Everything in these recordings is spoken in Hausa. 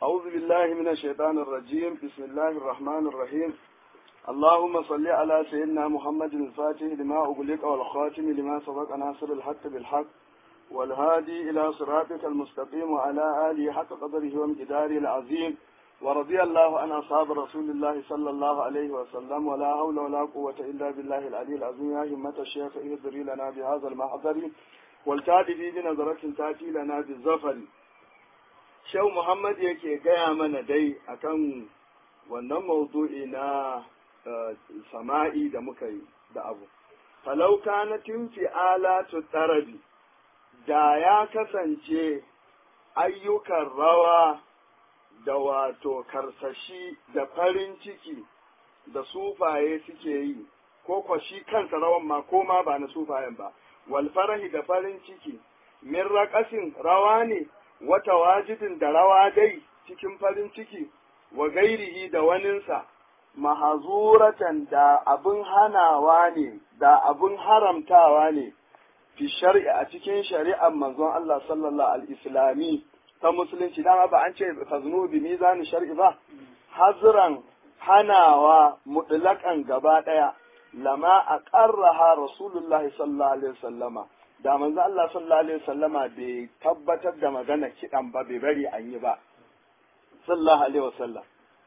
أعوذ بالله من الشيطان الرجيم بسم الله الرحمن الرحيم اللهم صل على سيدنا محمد الفاتح لما أغلق والخاتم لما سبق ناصر الحق بالحق والهادي إلى صراطك المستقيم وعلى آله حق قدره وامتداره العظيم ورضي الله عن أصحاب رسول الله صلى الله عليه وسلم ولا حول ولا قوة إلا بالله العلي العظيم يا همة الشيخ اهدري لنا بهذا المحضر والتعدي بنظرة تأتي لنا بالزفر Shehu Muhammad yake gaya mana dai akan wannan mawdu'i na sama'i da muka yi da abu. Falau kanatin fi'alatu tarabi da ya kasance ayyukan rawa da wato karsashi da farin ciki da sufaye suke yi, ko kwashi kansa rawan ma ko ma ba na sufayen ba, wal farahi da farin ciki, min raƙasin rawa ne, wata wajibin da rawa dai cikin farin ciki wa gairihi da waninsa mahazuratan da abin hanawa ne da abin haramtawa ne fi shari'a a cikin shari'ar manzon Allah sallallahu al-islami ta musulunci dama ba an ce faznu bi mizan shar'i ba hazran hanawa mutlaqan gaba daya lama aqarraha rasulullahi sallallahu alaihi wasallama da manzo Allah sallallahu alaihi wasallama bai tabbatar da magana kidan ba bai bari an yi ba sallallahu alaihi wasallam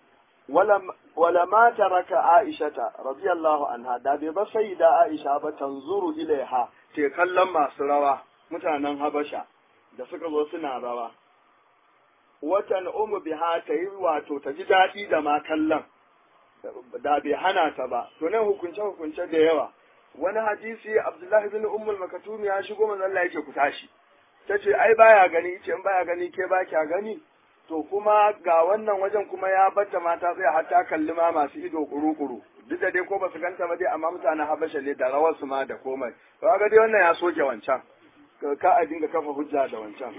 wala ma taraka aishata radiyallahu anha da bai ba sayyida aisha ba tanzuru ilaiha te kallon masu rawa mutanen habasha da suka zo suna rawa watan umu biha ta yi wato ta ji daɗi da ma kallon da bai hana ta ba to nan hukunce da yawa wani hadisi Abdullahi bin Ummul Makatumi ya shigo manzo Allah yake ku tashi tace ai baya gani yace in baya gani ke ba kya gani to kuma ga wannan wajen kuma ya bata mata sai hatta kalli ma masu ido kuru-kuru duk da dai ko basu ganta ba dai amma mutanen Habasha ne da rawar su ma da komai to ga dai wannan ya soke wancan ka a dinga kafa hujja da wancan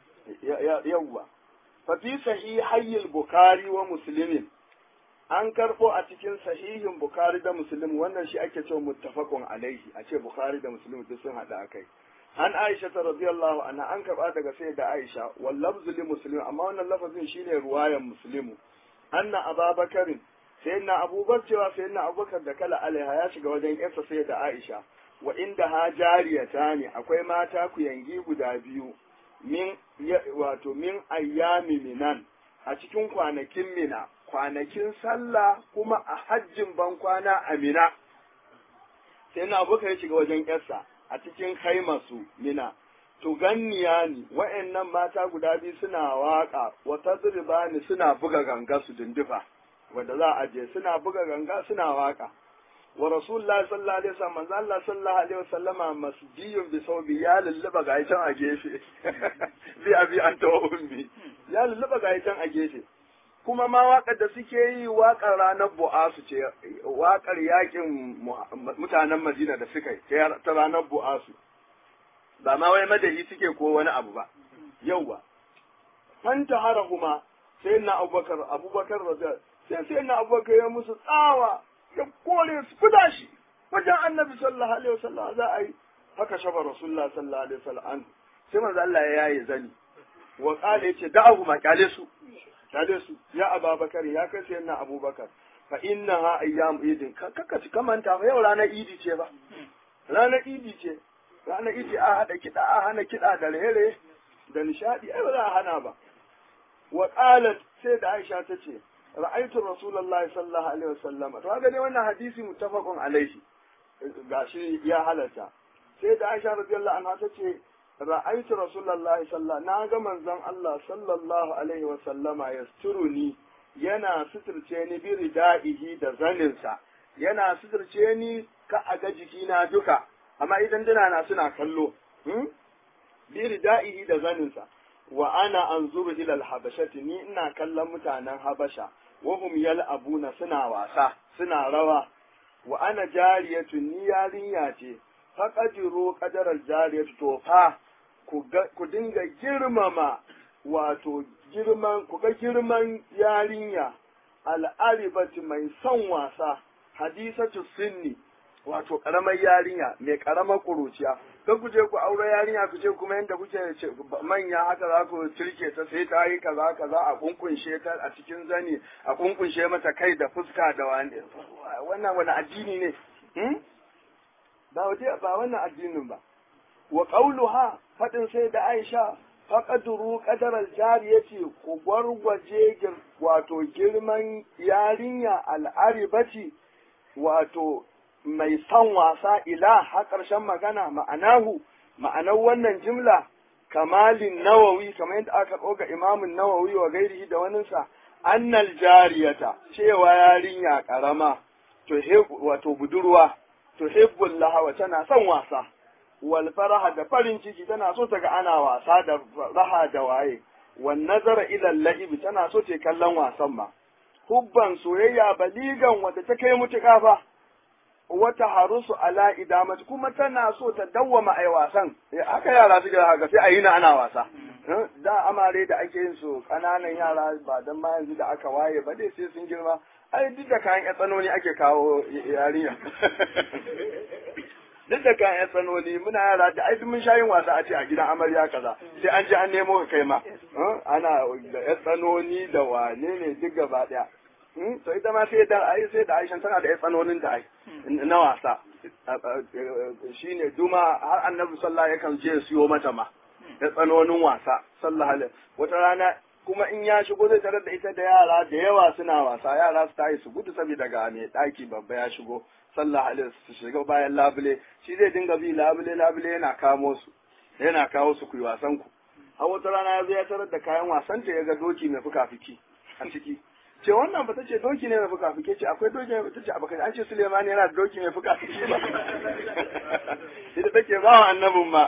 yawwa fa fi sahihayil bukhari wa muslimin an karɓo a cikin sahihin Bukhari da Muslim wannan shi ake cewa muttafaqun alaihi a ce Bukhari da Muslim duk sun hada akai an Aisha ta radiyallahu anha an karɓa daga sai da Aisha wal lafzu li Muslim amma wannan lafazin shine ruwayan Muslimu anna Abubakar sayyidina Abubakar cewa sayyidina Abubakar da kala alaiha ya shiga wajen yarsa sai da Aisha wa inda ha jariyata ne akwai mata ku yangi guda biyu min wato min ayyami minan a cikin kwanakin mina kwanakin sallah kuma a hajjin ban kwana a mina sai na abuka ya shiga wajen yarsa a cikin haimasu mina to ganniya ni wa'annan mata guda biyu suna waka wata ni suna buga ganga su dindifa wanda za a je suna buga ganga suna waka wa rasulullahi sallallahu alaihi wasallam manzo Allah sallallahu alaihi wasallama masjiyun bi sawbi ya lulluba ga can a gefe bi abi anta wa ummi ya lulluba ga can a gefe kuma ma waƙar da suke yi waƙar ranar bu'asu ce waƙar yakin mutanen Madina da suka yi ta ranar bu'asu ba ma wai madahi suke ko wani abu ba yauwa fanta harahuma sai na abubakar sai na abubakar ya musu tsawa ya kore su fita shi wajen annabi sallallahu alaihi wasallam za a yi haka shaba rasulullah sallallahu alaihi wasallam sai manzo Allah ya yaye zani wa qala yace da'ahu ma kyale su ya ababakar ya kai sai na abubakar fa innaha ayyam idin kaka ci kamanta fa yau ranar idi ce ba ranar idi ce ranar idi a hada kida a hana kida da rere da nishadi ai ba za a hana ba wa qalat sai da Aisha ta ce ra'aytu rasulullahi sallallahu alaihi wasallam to ga dai wannan hadisi muttafaqun alaihi gashi ya halarta sai da Aisha radiyallahu anha ta ce ra'aytu rasulullahi sallallahu na ga manzon Allah sallallahu alaihi wasallama yasturuni yana suturce ni bi ridaihi da zaninsa yana suturce ni ka a ga jikina duka amma idan na suna kallo bi ridaihi da zaninsa wa ana anzuru ila al-habashati ni ina kallon mutanen habasha wa hum yal'abuna suna wasa suna rawa wa ana jariyatu ni yarinya ce faqadiru qadaral jariyatu to fa ku dinga girmama wato ku ga girman yarinya al'aribati mai son wasa hadisatu sinni wato karamar yarinya mai karamar kuruciya kan ku je ku aure yarinya ku ce kuma yanda kuke manya haka za ku cirke ta sai ta yi kaza kaza a kunkunshe ta a cikin zani a kunkunshe mata kai da fuska da wani wani addini ne ba wannan addinin ba wa qauluha fadin sai da Aisha faqadru qadaral jariyati ku gwargwaje wato girman yarinya al'aribati wato mai son wasa ila har ƙarshen magana ma'anar wannan jimla kamalin nawawi kamar yadda aka ɗoga imamin nawawi wa gairihi da waninsa annal jariyata cewa yarinya ƙarama wato budurwa tuhibbul lahawa tana son wasa wal faraha da farin ciki tana so ta ga ana wasa da raha da waye wan nazara ila al tana so ta kallon wasan ma hubban soyayya baligan wanda ta kai mutuka fa wata harusu ala idamat kuma tana so ta dawwama ai wasan aka yara suke haka sai ayi na ana wasa da amare da ake yin su kananan yara ba dan ma yanzu da aka waye ba dai sai sun girma ai duk da kayan tsanoni ake kawo yarinya duk da kayan tsanoni muna yara da ai mun shayin wasa a ce a gidan amarya kaza sai an je an nemo ka kai ma ana da tsanoni da wane ne duk gaba daya to ita ma sai da Aisha tana da tsanonin da ai na wasa shine duma har Annabi sallallahu alaihi wasallam je siyo mata ma da tsanonin wasa sallallahu alaihi wata rana kuma in ya shigo zai tarar da ita da yara da yawa suna wasa yara su tayi su gudu saboda ga mai daki babba ya shigo sallallahu alaihi su shiga bayan labule shi zai dinga bi labule yana kawo su ku yi wasan ku a wata rana ya zo ya tarar da kayan wasan ta ya ga doki mai fuka-fiki a ciki ce wannan ba ta ce doki ne mai fuka-fike ce akwai doki mai ta ce abokan an ce Suleiman yana da doki mai fuka-fike ba ita take ba wa annabin ma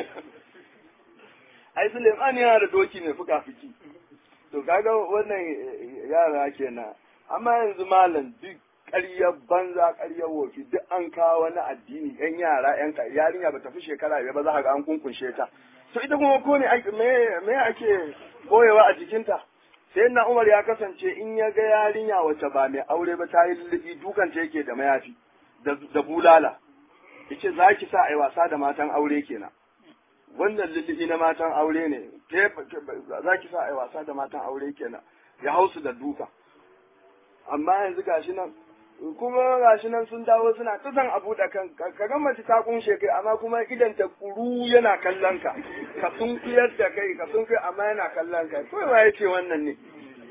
ai Suleiman yana da doki mai fuka-fiki to kaga wannan yara kenan amma yanzu malam duk ƙaryar banza ƙaryar wofi duk an kawo wani addini yan yara yan yarinya ba ta fi shekara biyar ba za ka ga an kunkunshe ta to ita kuma ko me ake boyewa a jikinta sai na Umar ya kasance in ya ga yarinya wacce ba mai aure ba ta yi lullubi dukan ta yake da mayafi da bulala yace za ki sa ai wasa da matan aure kenan wannan lullubi na matan aure ne za ki sa ai wasa da matan aure kenan ya hausu da duka amma yanzu gashi nan sun dawo suna ta san abu da kan ka ga mace ta kunshe kai amma kuma idan ta kuru yana kallon ka ka sun kuyar da kai ka sun kai amma yana kallon ka kai ba yace wannan ne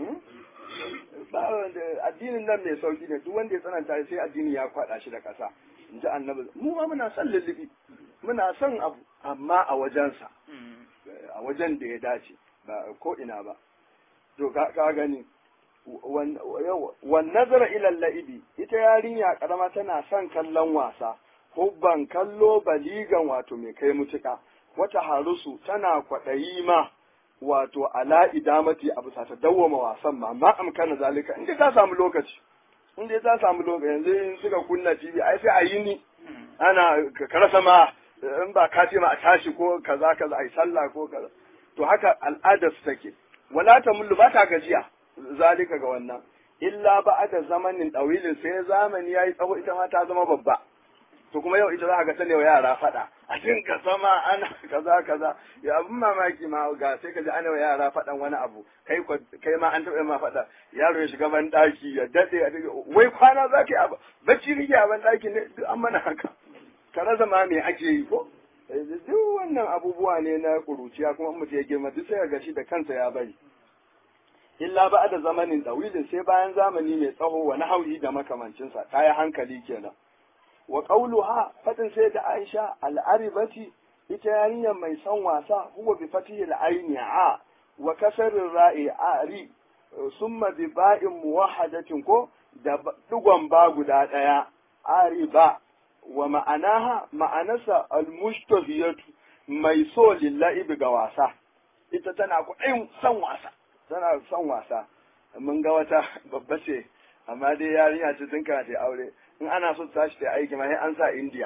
addinin nan mai sauki ne duk wanda ya tsananta sai addini ya kwada shi da kasa in ji annabi mu ma muna son lullubi muna son abu amma a wajensa a wajen da ya dace ba ko ina ba to ka gani wan nazara ila la'ibi ita yarinya karama tana son kallon wasa hubban kallo baligan wato mai kai mutuka wata harusu tana kwaɗayi ma wato ala idamati abu sa ta dawwama wasan ma amkana zalika inda ta samu lokaci yanzu in suka kunna TV ai sai a yi ni ana karasa ma in ba ka ce ma a tashi ko kaza ai sallah ko kaza to haka al'adar su take wala ta mullu ba ta gajiya zalika ga wannan illa ba'da zamanin dawilin sai zamani yayi tsawo ita ma ta zama babba to kuma yau ita za ka ga ta ne wa yara fada a dinka sama ana kaza ya abun mamaki ma ga sai ka ji ana wa yara fadan wani abu kai ma an taɓa ma fada yaro ya shiga ban daki ya dade wai kwana za ka yi abu bacci rike a ban daki ne duk an mana haka ka rasa ma me ake yi ko duk wannan abubuwa ne na kuruciya kuma mutum ya girma duk sai ga shi da kansa ya bari illa ba da zamanin dawilin sai bayan zamani mai tsawo wa nahawi da makamancinsa ta yi hankali kenan wa qauluha fadin sai da Aisha al-aribati ita yarinyar mai son wasa huwa bi fatihi al-aini a wa kasrin ra'i ari summa bi ba'in muwahhadatin ko da dugon ba guda daya ariba wa ma'anasa al-mushtahiyatu mai so lillahi ga wasa ita tana kuɗin son wasa mun ga wata babba ce amma dai yarinya ce tun kana ta aure in ana so ta tashi ta aiki ma sai an sa India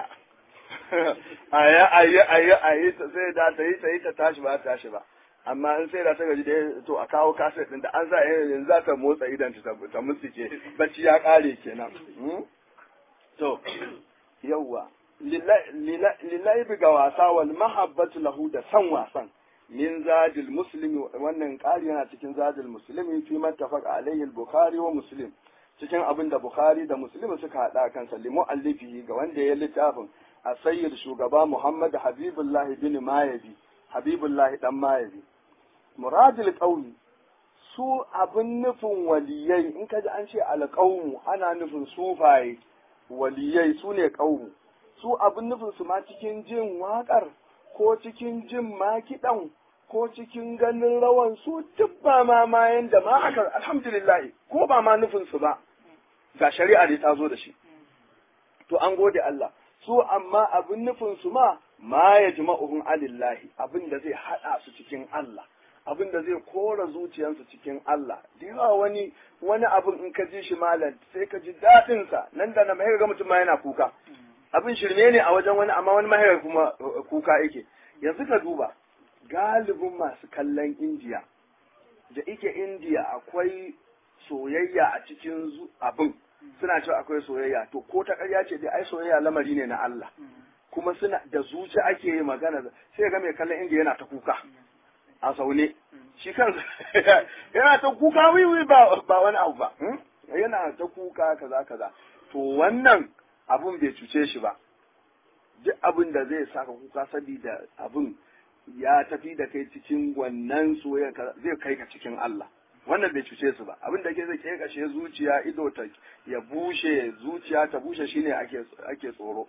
ayi sai da ta yi ta tashi ba ta tashi ba amma in sai da ta gaji da to a kawo kaset din da an sa yanzu za ta motsa idan ta mutsike bacci ya kare kenan to yawwa lillahi ga wasa wal mahabbatu lahu da san wasan min zadil muslimi wannan ƙari yana cikin zadil muslimi fi mattafaqa alaihi al-bukhari wa muslim cikin abin da bukhari da muslim suka hada kansa limu allifihi ga wanda ya littafin a sayyid shugaba muhammad habibullahi bin mayabi habibullahi dan mayabi muradul qawmi su abin nufin waliyai in kaji an ce alqawmu ana nufin sufaye waliyai su ne qawmu su abin nufin su ma cikin jin waƙar ko cikin jin makiɗan ko cikin ganin rawan su duk ba ma mayan da ma aka alhamdulillah ko ba ma nufin su ba ga shari'a da ta zo da shi to an gode Allah su amma abin nufin su ma ya jima'uhum alillahi abin da zai hada su cikin Allah abin da zai kora zuciyarsu cikin Allah da yawa wani abin in ka ji shi malam sai ka ji daɗin sa nan da nan mai ga mutum ma yana kuka abin shirme ne a wajen wani amma wani mahaifa kuma kuka yake yanzu ka duba galibin masu kallon indiya da ike indiya akwai soyayya a cikin abin suna cewa akwai soyayya to ko ta ƙarya ce dai ai soyayya lamari ne na Allah kuma suna da zuci ake yi magana sai ga mai kallon indiya yana ta kuka a zaune shi kansa yana ta kuka wiwi ba wani abu ba yana ta kuka kaza to wannan abun bai cuce shi ba duk abin da zai saka kuka saboda abin ya tafi da kai cikin wannan soyayya zai kai ka cikin Allah wannan bai cuce su ba abin da ke zai kai kashe zuciya ido ta ya bushe zuciya ta bushe shine ake tsoro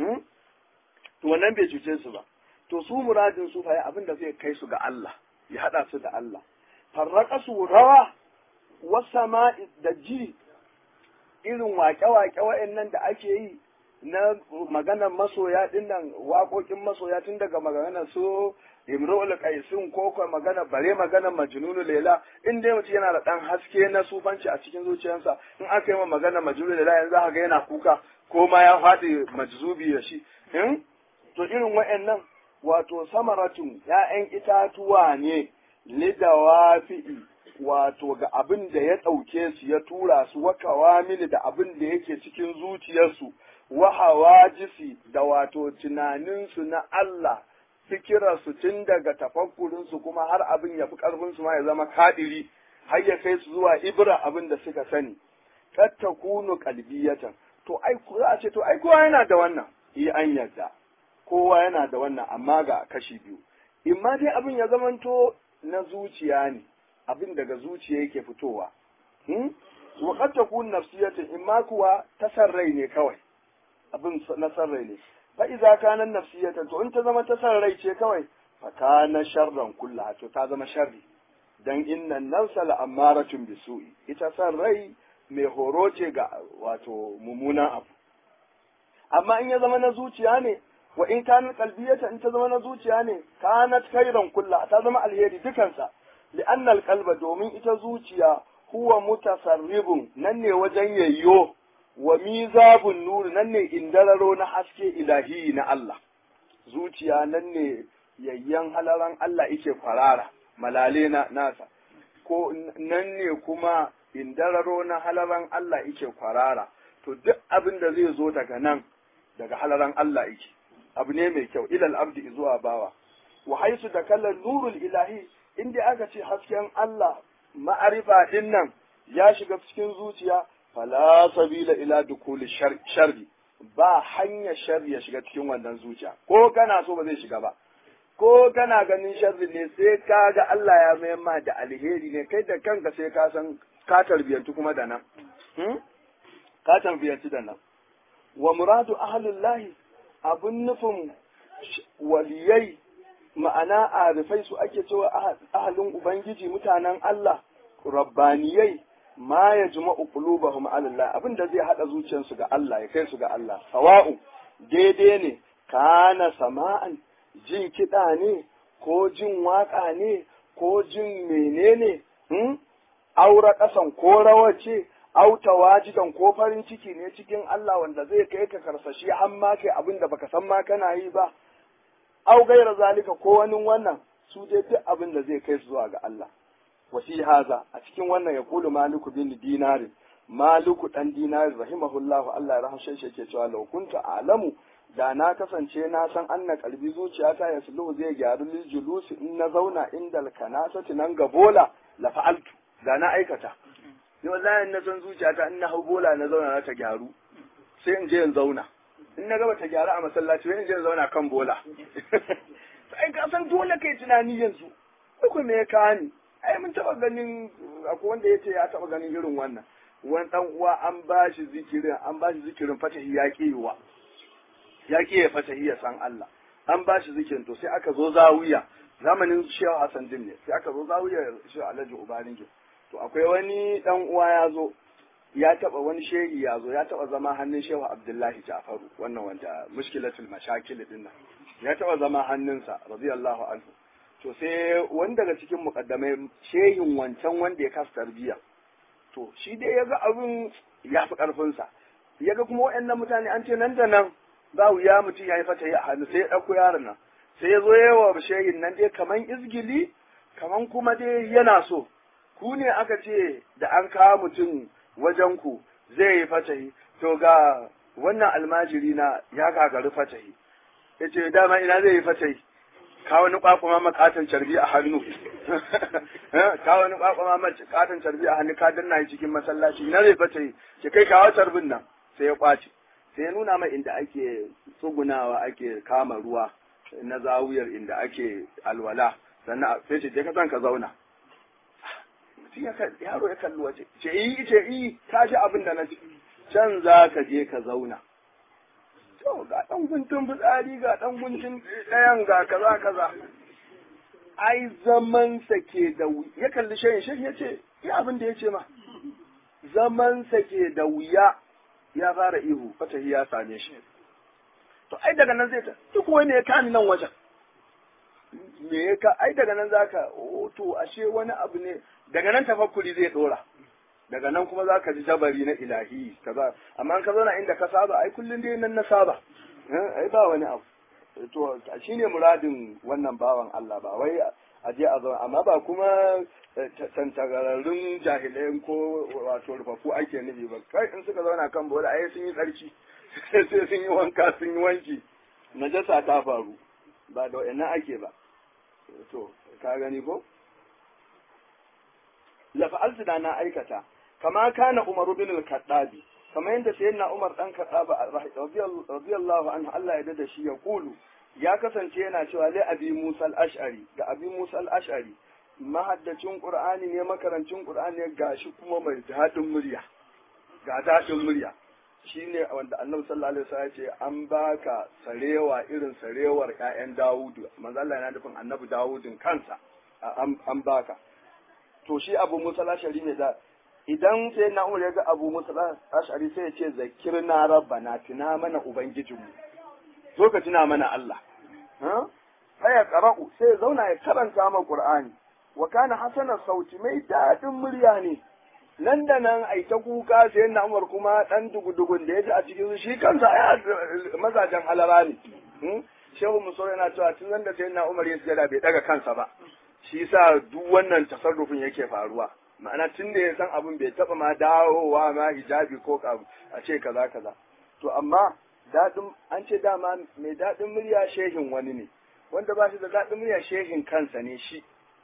to wannan bai cuce su ba to su muradin su fa abin da zai kai su ga Allah ya hada su da Allah farraka su rawa wasama'i da ji irin waƙe-waƙe wa'annan da ake yi na maganar masoya dinnan waƙoƙin masoya tun daga maganar su Imrul Qaisin ko ko maganar Majnun Layla in dai mutum yana da dan haske na sufanci a cikin zuciyarsa in aka yi maganar Majnun Layla yanzu aka ga yana kuka ko ma ya faɗi majzubi da shi to irin wa'annan wato samaratun ‘ya'yan itatuwa ne lidawafi'i wato ga abin da ya ɗauke su ya tura su wakawa mini da abin da yake cikin zuciyarsu wa hawajisi da wato tunaninsu na Allah fikirarsu tun daga tafakkurinsu kuma har abin ya fi ƙarfinsu ma ya zama kadiri har ya kai su zuwa ibra abin da suka sani tattakunu qalbiyatan to ai za a ce to ai kowa yana da wannan an yarda kowa yana da wannan amma ga kashi biyu imma dai abin ya zamanto na zuciya ne abin daga zuciya yake fitowa wa qad takun nafsiyatan imma kuwa tasarrai ne kawai abin na sarrai ne fa idza kana nafsiyatan to in ta zama tasarrai ce kawai fa kana sharran kullaha to ta zama sharri dan innan nafsa la'amaratun bisu'i ita sarrai mai horo ce ga wato mummunan abu amma in ya zama na zuciya ne wa in kanat qalbiyatan in ta zama na zuciya ne kanat khairan kullaha ta zama alheri dukansa li'anna alqalba domin ita zuciya huwa mutasarribun nan ne wajen yayyo wa mizabun nur nan ne indararo na haske ilahi na Allah zuciya nan ne yayyan halaran Allah yake kwarara malale na nasa ko nan ne kuma indararo na halaran Allah yake kwarara to duk abin da zai zo daga nan daga halaran Allah yake abu ne mai kyau ilal abdi zuwa bawa wa haisu da kallon nurul ilahi inda aka ce hasken Allah ma'arifa din nan ya shiga cikin zuciya fala sabila ila dukuli sharri ba hanya sharri ya shiga cikin wannan zuciya ko kana so ba zai shiga ba ko kana ganin sharri ne sai ka ga Allah ya mayar ma da alheri ne kai da kanka sai ka san ka tarbiyantu kuma da nan ka tarbiyantu da nan wa muradu ahlullahi abun nufin waliyai ma'ana arifai su ake cewa ahalin ubangiji mutanen Allah rabbaniyai ma ya juma'u qulubahum ala Allah abinda zai hada zuciyarsu ga Allah ya kai su ga Allah sawa'u daidai ne kana sama'an jin kiɗa ne ko jin waka ne ko jin menene aura ƙasan ko rawa ce auta wajidan ko farin ciki ne cikin Allah wanda zai kai ka karsashi har ma kai abinda baka san ma kana yi ba au gaira zalika ko wani wannan su dai duk abin da zai kai su zuwa ga Allah wasi haza a cikin wannan ya kulu maliku bin dinarin maliku dan dinarin rahimahullahu Allah ya rahmshe shi yake cewa law kunta a'lamu da na kasance na san anna kalbi zuciyata ya sulu zai gyaru lil julusi in na zauna inda alkanasati nan ga bola la fa'altu da na aikata ni wallahi na san zuciyata in na hau bola na zauna na ta gyaru sai in je in zauna in na gaba ta gyaru a masallaci sai in je in zauna kan bola sai ka san dole kai tunani yanzu ko me ya kani ai mun taba ganin akwai wanda yace ya taba ganin irin wannan wani dan uwa an bashi zikirin fatahi ya ya fatahi ya san Allah an bashi zikirin to sai aka zo zawiya zamanin Shehu Hassan Din ne sai aka zo zawiya Shehu Alhaji Ubaringi to akwai wani dan uwa ya zo ya taba wani shehi ya zo ya taba zama hannun Shehu Abdullahi Jafaru wannan wanda mushkilatul mashakil din nan ya taba zama hannunsa radiyallahu anhu to sai wani daga cikin mukaddamai shehin wancan wanda ya kasa tarbiya to shi dai yaga abin ya fi karfinsa yaga kuma waɗannan mutane an ce nan da nan ba wuya mutum ya yi fata a hannu sai ya ɗauko yaron nan sai ya zo yawa shehin nan dai kaman izgili kaman kuma dai yana so ku ne aka ce da an kawo mutum wajen ku zai yi fatahi to ga wannan almajiri na ya gagari fatahi ya ce dama ina zai yi fatahi ka wani kwakwama makatan carbi a hannu ka wani kwakwama makatan carbi a hannu ka danna shi cikin masallaci na zai fatahi ke kai kawo carbin nan sai ya kwace sai ya nuna mai inda ake tsugunawa ake kama ruwa na zawuyar inda ake alwala sannan sai ce ka san ka zauna yaro ya kalli waje ce yi ka ji abin da na ci can za ka je ka zauna to ga dan guntun fitsari ga dan guntun ɗayan ga kaza ai zaman sa ke da ya kalli shehin ya ce ya abin da ya ce ma zaman sa ke da wuya ya fara ihu fatahi ya same shi to ai daga nan zai ta duk wani ya kani nan wajen me ya ka ai daga nan zaka to ashe wani abu ne daga nan tafakkuri zai dora daga nan kuma zaka ji jabari na ilahi kaza amma ka zauna inda ka saba ai kullun dai nan na saba ai ba wani abu to shine muradin wannan bawan Allah ba wai a je a zauna amma ba kuma tantagararrun jahilai ko wato rufafu ake nufi ba kai in suka zauna kan bola ai sun yi tsarki sai sun yi wanka sun yi wanki najasa ta faru ba da wa'annan ake ba to ka gani ko la fa'altu da na aikata kama kana Umar bin al-Khattabi kama yanda sayyidina Umar dan Khattab radiyallahu anhu Allah ya dada shi ya kulu ya kasance yana cewa lai abi Musa al-Ash'ari ga abi Musa al-Ash'ari mahaddacin Qur'ani ne makarancin Qur'ani ne gashi kuma mai dadin murya ga dadin murya shine wanda Annabi sallallahu alaihi wasallam ya ce an baka sarewa irin sarewar ƴaƴan Dawudu manzo Allah yana nufin Annabi Dawudin kansa an baka to shi Abu Musa al-Ash'ari ne da idan sai na Umar ya ga Abu Musa al-Ash'ari sai ya ce zakirna rabbana tuna mana ubangijinmu zo ka tuna mana Allah sai ya qara'u sai ya zauna ya karanta ma Qur'ani wa kana hasana sauti mai dadin murya ne nan da nan ai ta kuka sai na Umar kuma dan dugudugun da yaji a cikin shi kansa ai mazajen halara ne Shehu Musa yana cewa tun nan da sai na Umar ya sujada bai daga kansa ba shi yasa duk wannan tasarrufin yake faruwa ma'ana tun da ya san abin bai taba ma dawowa ma hijabi ko a ce kaza to amma dadin an ce dama mai dadin murya shehin wani ne wanda ba shi da dadin murya shehin kansa ne shi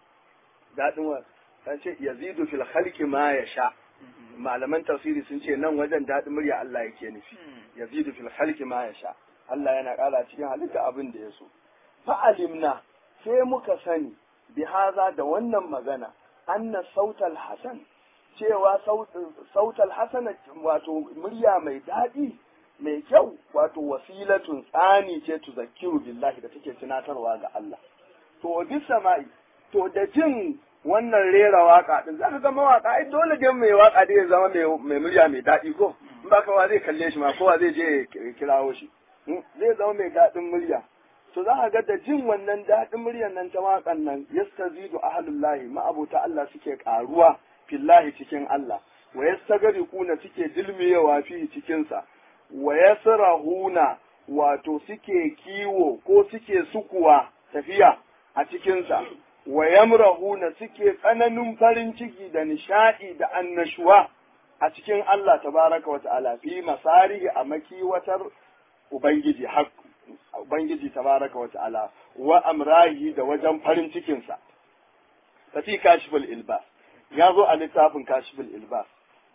dadin wa an ce yazidu fil khalqi ma yasha malaman tafsiri sun ce nan wajen dadin murya Allah yake nufi yazidu fil khalqi ma yasha Allah yana kara cikin halitta abin da ya so fa alimna sai muka sani bi haza da wannan magana anna sautal hasan cewa sautal hasan wato murya mai daɗi mai kyau wato wasilatun tsani ce tuzakkiru billahi da take tunatarwa ga Allah to bi sama'i to da jin wannan rera waka din zaka ga mawaka ai dole dai mai waka dai ya zama mai murya mai daɗi ko in ba ka zai kalle shi ma kowa zai je kirawo shi zai zama mai daɗin murya to za a ga da jin wannan daɗin muryar nan ta waƙan nan yastazidu ahlullahi ma'abuta Allah suke ƙaruwa fillahi cikin Allah wa yastagriquna suke dilmiyewa fi cikin sa wa yasrahuna wato suke kiwo ko suke sukuwa tafiya a cikin sa wa yamrahuna suke tsananin farin ciki da nishadi da annashuwa a cikin Allah tabaraka wa ta'ala fi masarihi a makiwatar ubangiji hak ubangiji tabaraka wa ta'ala wa amrahi da wajen farin cikin sa fi kashiful ilbas ya zo a littafin kashiful ilbas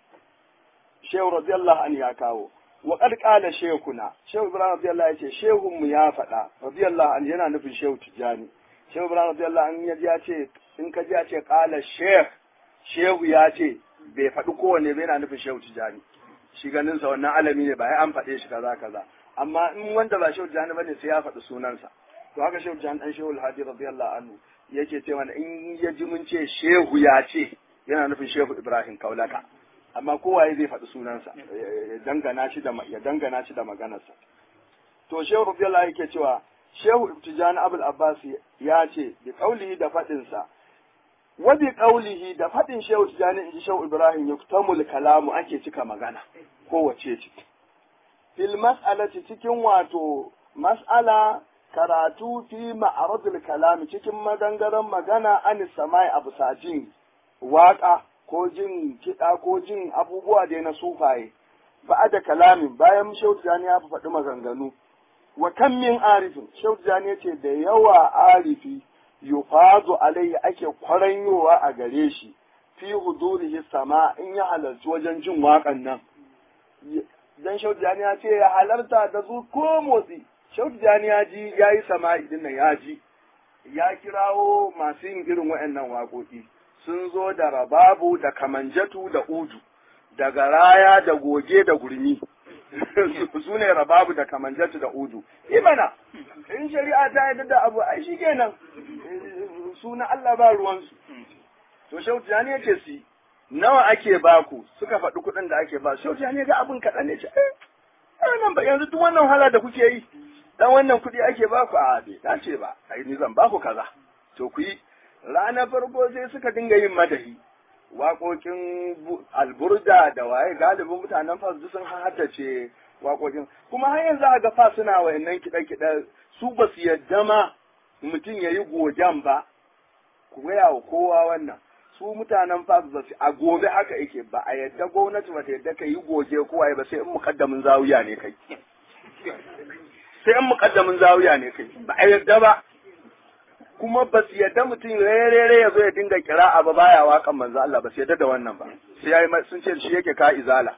shehu radiyallahu anhu ya kawo wa qad qala shaykhuna shehu ibrahim radiyallahu yace shehun mu ya faɗa radiyallahu anhu yana nufin shehu tijani shehu ibrahim radiyallahu anhu ya ce in ka ji ya ce qala sheikh shehu ya ce bai faɗi kowanne bai yana nufin shehu tijani shi ganin sa wannan alami ne ba ya an faɗe shi kaza kaza amma in wanda ba shehu tijani bane sai ya faɗi sunansa to haka shehu tijani dan shehu al-hadi radiyallahu anhu yake ce mana in ya ji mun ce shehu ya ce yana nufin shehu ibrahim kaulaka amma kowaye zai faɗi sunansa ya dangana shi da maganarsa to shehu radiyallahu yake cewa shehu tijani abul abbas ya ce bi qaulihi da faɗin sa wa bi qaulihi da faɗin shehu tijani inji shehu ibrahim yuktamul kalamu ake cika magana kowace ce fil mas'alati cikin wato mas'ala karatu fi ma'aradul kalami cikin madangaren magana an samai abu sajin waka ko jin kiɗa ko jin abubuwa da na sufaye ba da kalamin bayan shehu tijani ya faɗi maganganu wa kan min arifin shehu tijani yace da yawa arifi yufazu alayhi ake kwaranyowa a gare shi fi hudurihi sama in ya halarci wajen jin waƙan nan dan shehu tijani ya ce ya halarta da su ko motsi shehu tijani ya ji ya yi sama'i din nan ya ji ya kirawo masu yin irin waɗannan waƙoƙi sun zo da rababu da kamanjatu da udu da garaya da goge da gurmi su ne rababu da kamanjatu da udu imana in shari'a ta yarda da abu ai shikenan suna Allah ba ruwansu to shehu tijani ya ce si nawa ake baku suka faɗi kuɗin da ake ba shehu tijani ga abin kaɗan ne ce nan ba yanzu duk wannan wahala da kuke yi dan wannan kuɗi ake baku a bai dace ba ai ni zan baku kaza to ku yi ranar farko sai suka dinga yin madahi waƙoƙin alburda da waye galibin mutanen fas sun haddace waƙoƙin kuma har yanzu a ga fa suna wayannan kiɗe-kiɗe su ba su yadda ma mutum ya yi gojan ba ku gaya wa kowa wannan su mutanen fas ba su a gobe haka yake ba a yadda gwamnati ba ta yadda ka yi goge kowa ba sai in muƙaddamin zawiya ne kai sai in muƙaddamin zawiya ne kai ba a yadda ba kuma ba su yadda mutum rere ya zo ya dinga kira'a ba baya waƙan manzo Allah ba su yadda da wannan ba sai yayi sun ce shi yake ka izala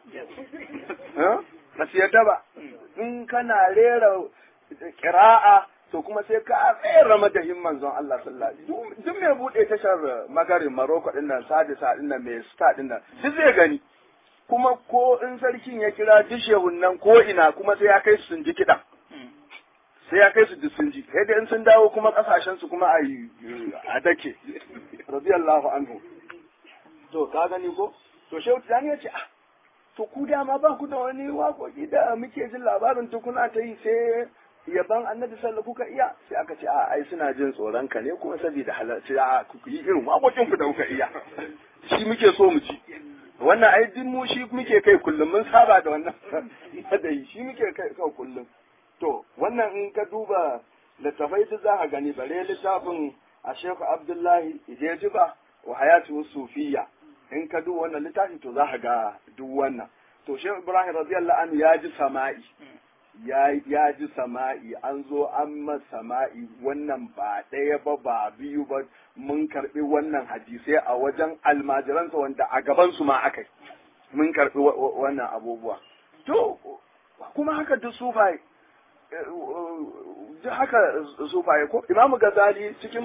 ba su yadda ba in kana rera kira'a to kuma sai ka tsere madahin manzon Allah sallallahu alaihi wasallam duk mai bude tashar magarin Maroko din nan Sadisa din nan mai sta din nan duk zai gani kuma ko in sarkin ya kira dishehun nan ko ina kuma sai ya kai su sun ji kiɗan sai ya kai su duk sun ji sai in sun dawo kuma kasashen su kuma a dake radiyallahu anhu to ka gani ko to shehu tijani ya ce to ku dama ba ku da wani waƙoƙi da muke jin labarin tukuna ta yi sai yaban annabi sallallahu kuka iya sai aka ce ai suna jin tsoron ka ne kuma saboda halarci ku yi irin waƙoƙin ku da kuka iya shi muke so mu ci wannan ai din mu shi muke kai kullum mun saba da wannan da shi muke kai kullum to wannan in ka duba littafai duk za ka gani bare littafin a Sheikh Abdullahi Ijejiba wa hayatu sufiyya in ka duba wannan littafi to za ka ga duk wannan to Sheikh Ibrahim radiyallahu anhu ya ji sama'i ya ji sama'i an zo an masa sama'i wannan ba ɗaya ba ba biyu ba mun karɓi wannan hadisai a wajen almajiransa wanda a gabansu ma aka yi mun karɓi wannan abubuwa to kuma haka duk sufai duk haka sufaye ko imamu gazali cikin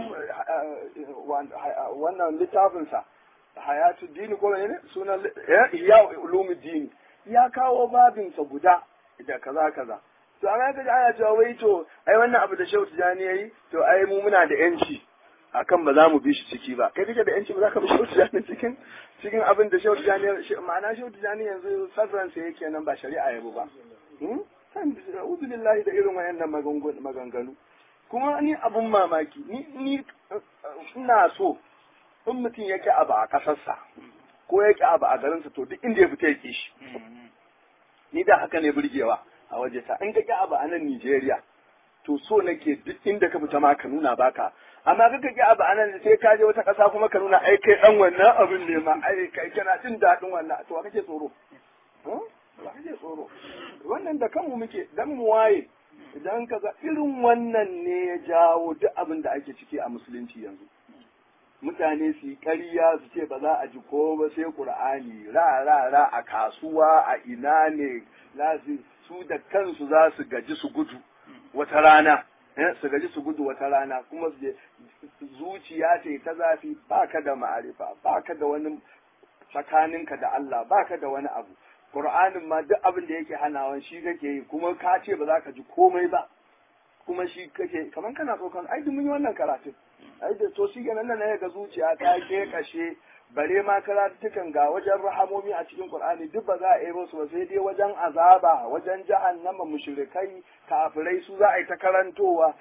wannan littafinsa hayatu dini ko ne sunan ya ulumi dini ya kawo babinsa guda da kaza kaza to amma kaji ana cewa wai to ai wannan abu da Shehu Tijani yayi to ai mu muna da yanci akan ba za mu bi shi ciki ba kai kake da yanci ba za ka bi Shehu Tijani cikin abin da Shehu Tijani ma'ana Shehu Tijani yanzu sarransa yake nan ba shari'a yabo ba a'udhu billahi da irin wayannan maganganu kuma ni abun mamaki ni ina so in mutum yake abu a kasarsa ko yake abu a garinsa to duk inda ya fita yake shi ni da haka ne burgewa a waje ta in kake abu a nan Nigeria to so nake duk inda ka fita ma ka nuna baka amma ka kake abu a nan sai ka je wata kasa kuma ka nuna ai kai dan wannan abin ne ma ai kai kana jin dadin wannan to kake tsoro ba kake tsoro wannan da kanmu muke dan mu waye idan ka ga irin wannan ne ya jawo duk abin da ake ciki a musulunci yanzu mutane su yi ƙarya su ce ba za a ji ko ba sai Qur'ani ra a kasuwa a ina ne su da kansu za su gaji su gudu wata rana su gaji su gudu wata rana kuma zuciya ce ta zafi baka da ma'arifa baka da wani tsakaninka da Allah baka da wani abu Qur'anin ma duk abin da yake hanawan shi kake yi kuma ka ce ba za ka ji komai ba kuma shi kake kaman kana so kan ai mun yi wannan karatu ai da to shi ganin nan ne ga zuciya ta ke kashe bare ma karatukan ga wajen rahamomi a cikin Qur'ani duk ba za a yi musu ba sai dai wajen azaba wajen jahannama mushrikai kafirai su za a yi ta karantowa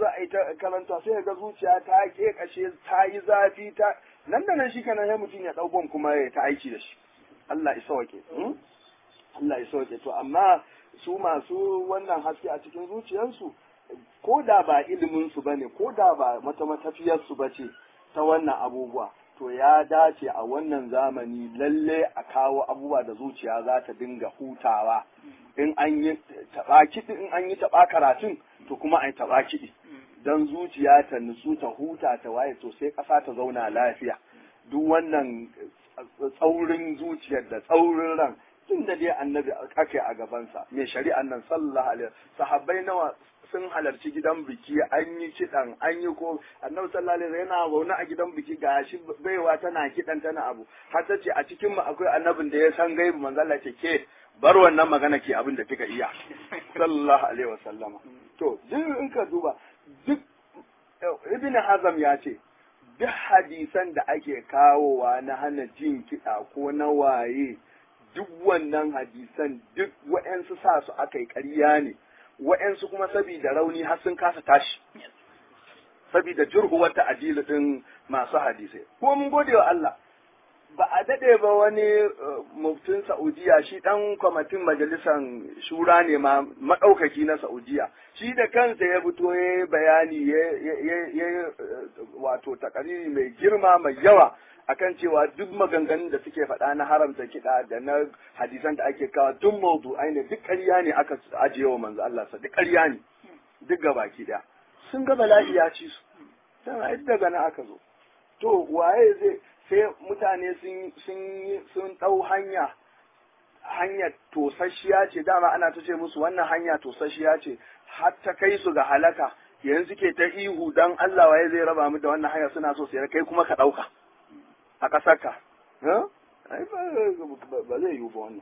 sai ga zuciya ta ke kashe ta yi zafi ta nan da nan shi kenan sai mutum ya dau bom kuma ya ta aiki da shi Allah ya sauke Allah ya sauke to amma su masu wannan haske a cikin zuciyarsu ko da ba ilimin su bane ko da ba matafiyar su bace ta wannan abubuwa to ya dace a wannan zamani lalle a kawo abubuwa da zuciya za ta dinga hutawa in an yi taba kiɗi in an yi taba karatun to kuma an taba kiɗi dan zuciya ta nutsu ta huta ta waye to sai ƙasa ta zauna lafiya duk wannan tsaurin zuciyar da tsaurin ran tun da dai annabi ake a gabansa mai shari'an nan sallallahu alaihi sahabbai nawa sun halarci gidan biki an yi kiɗan an yi ko annabi sallallahu alaihi yana zaune a gidan biki ga shi baiwa tana kiɗan tana abu har ta ce a cikin mu akwai annabin da ya san gaibu manzo Allah ce ke bar wannan magana ke abin da kika iya sallallahu alaihi wasallama to duk in ka duba duk ibn hazam ya ce duk hadisan da ake kawowa na hana jin kiɗa ko na waye duk wannan hadisan duk wa'yansu sa su aka yi ƙarya ne wa'yansu kuma sabida rauni har sun kasa tashi sabida jurhu wata ajili din masu hadisai ko mun gode wa Allah ba a dade ba wani muftin Saudiya shi dan kwamitin majalisar shura ne ma madaukaki na Saudiya shi da kansa ya fito ya bayani ya wato takariri mai girma mai yawa akan cewa duk maganganun da suke faɗa na haramta kiɗa da na hadisan da ake kawo duk mawdu'ai ne duk ƙarya ne aka ajiye wa manzo Allah sa duk ƙarya ne duk gabaki daya sun ga bala'i ya ci su sai daga nan aka zo to waye zai sai mutane sun ɗau hanya tosasshiya ce dama ana ta ce musu wannan hanya tosasshiya ce har ta kai su ga halaka yanzu ke ta ihu dan Allah waye zai raba mu da wannan hanya suna so sai kai kuma ka ɗauka a ƙasarka ba zai yiwu ba wannan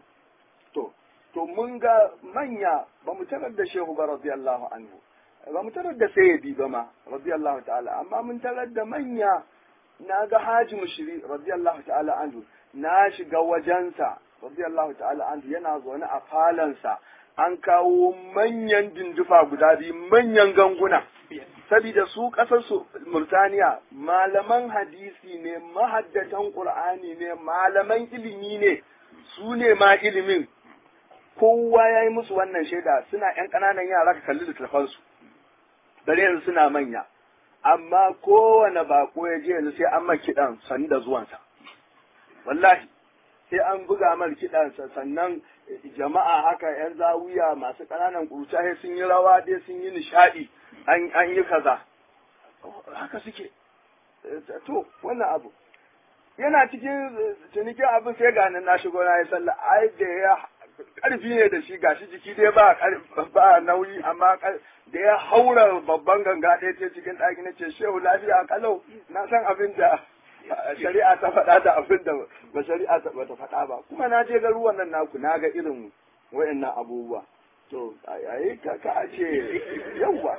to mun ga manya ba mu tarar da shehu ba radiyallahu anhu ba mu tarar da sayyidi ba ma radiyallahu ta'ala amma mun tarar da manya na ga haji mushiri radiyallahu ta'ala anhu na shiga wajensa radiyallahu ta'ala anhu yana zaune a falansa an kawo manyan dindufa guda biyu manyan ganguna sabida su ƙasar su Murtaniya malaman hadisi ne mahaddatan Qur'ani ne malaman ilimi ne su ne ma ilimin kowa ya yi musu wannan shaida suna ƴan ƙananan yara ka kalli littattafansu bare yanzu suna manya amma kowane bako ya je yanzu sai an man kiɗan sannu da zuwansa wallahi sai an buga mar kiɗansa sannan jama'a haka yan zawiya masu ƙananan ƙuruciya sai sun yi rawa dai sun yi nishaɗi an yi kaza haka suke to wannan abu yana cikin cinikin abin sai ga nan na shigo na yi sallah ai da ya ƙarfi ne da shi gashi jiki dai ba nauyi amma da ya haura babban ganga ɗaya ce cikin ɗaki na ce shehu lafiya kalau na san abin da shari'a ta faɗa da abin da ba shari'a ta faɗa ba kuma na je garuwan nan naku na ga irin wa'annan abubuwa to yayi ka ce yawa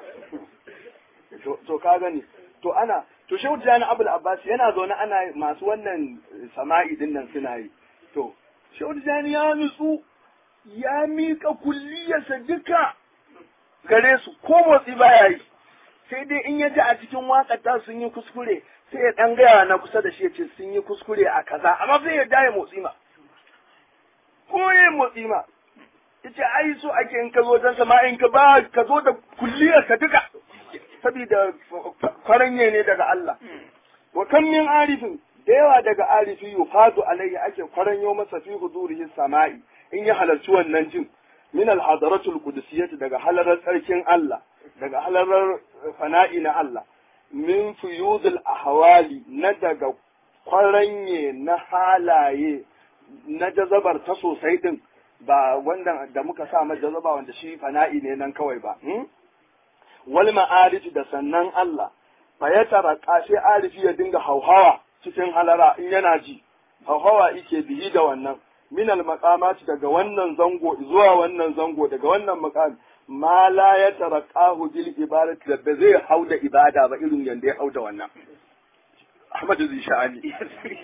to ka gani to shehu Tijjani Abul Abbas yana zaune ana masu wannan sama'i din nan suna yi to shehu Tijjani ya nutsu ya miƙa kulliyarsa duka gare su ko motsi baya yi sai dai in ya ji a cikin waƙata sun yi kuskure sai ya ɗan gaya na kusa da shi ya ce sun yi kuskure a kaza amma sai ya daya motsi ma ko ya motsi ma ya ce ai so ake in ka zo don sama in ka ba ka zo da kulliyarsa duka saboda kwaranye ne daga Allah wa kan min arifin da yawa daga arifi yufadu alayhi ake kwaranyo masa fi hudurihi sama'i in ya halarci wannan jin min al-hadaratul qudusiyyah daga halarar tsarkin Allah daga halarar fana'i na Allah min fuyudul ahwali na daga kwaranye na halaye na jazabar ta sosai din ba wanda da muka sa ma jazaba wanda shi fana'i ne nan kawai ba wal ma'arij da sannan Allah fa ya taraka sai arifi ya dinga hauhawa cikin halara in yana ji hauhawa yake biyi da wannan min al maqamat daga wannan zango zuwa wannan zango daga wannan maqam ma la ya taraqahu bil ibadati da ba zai hauda ibada ba irin yanda ya hauda wannan Ahmad zai sha'ani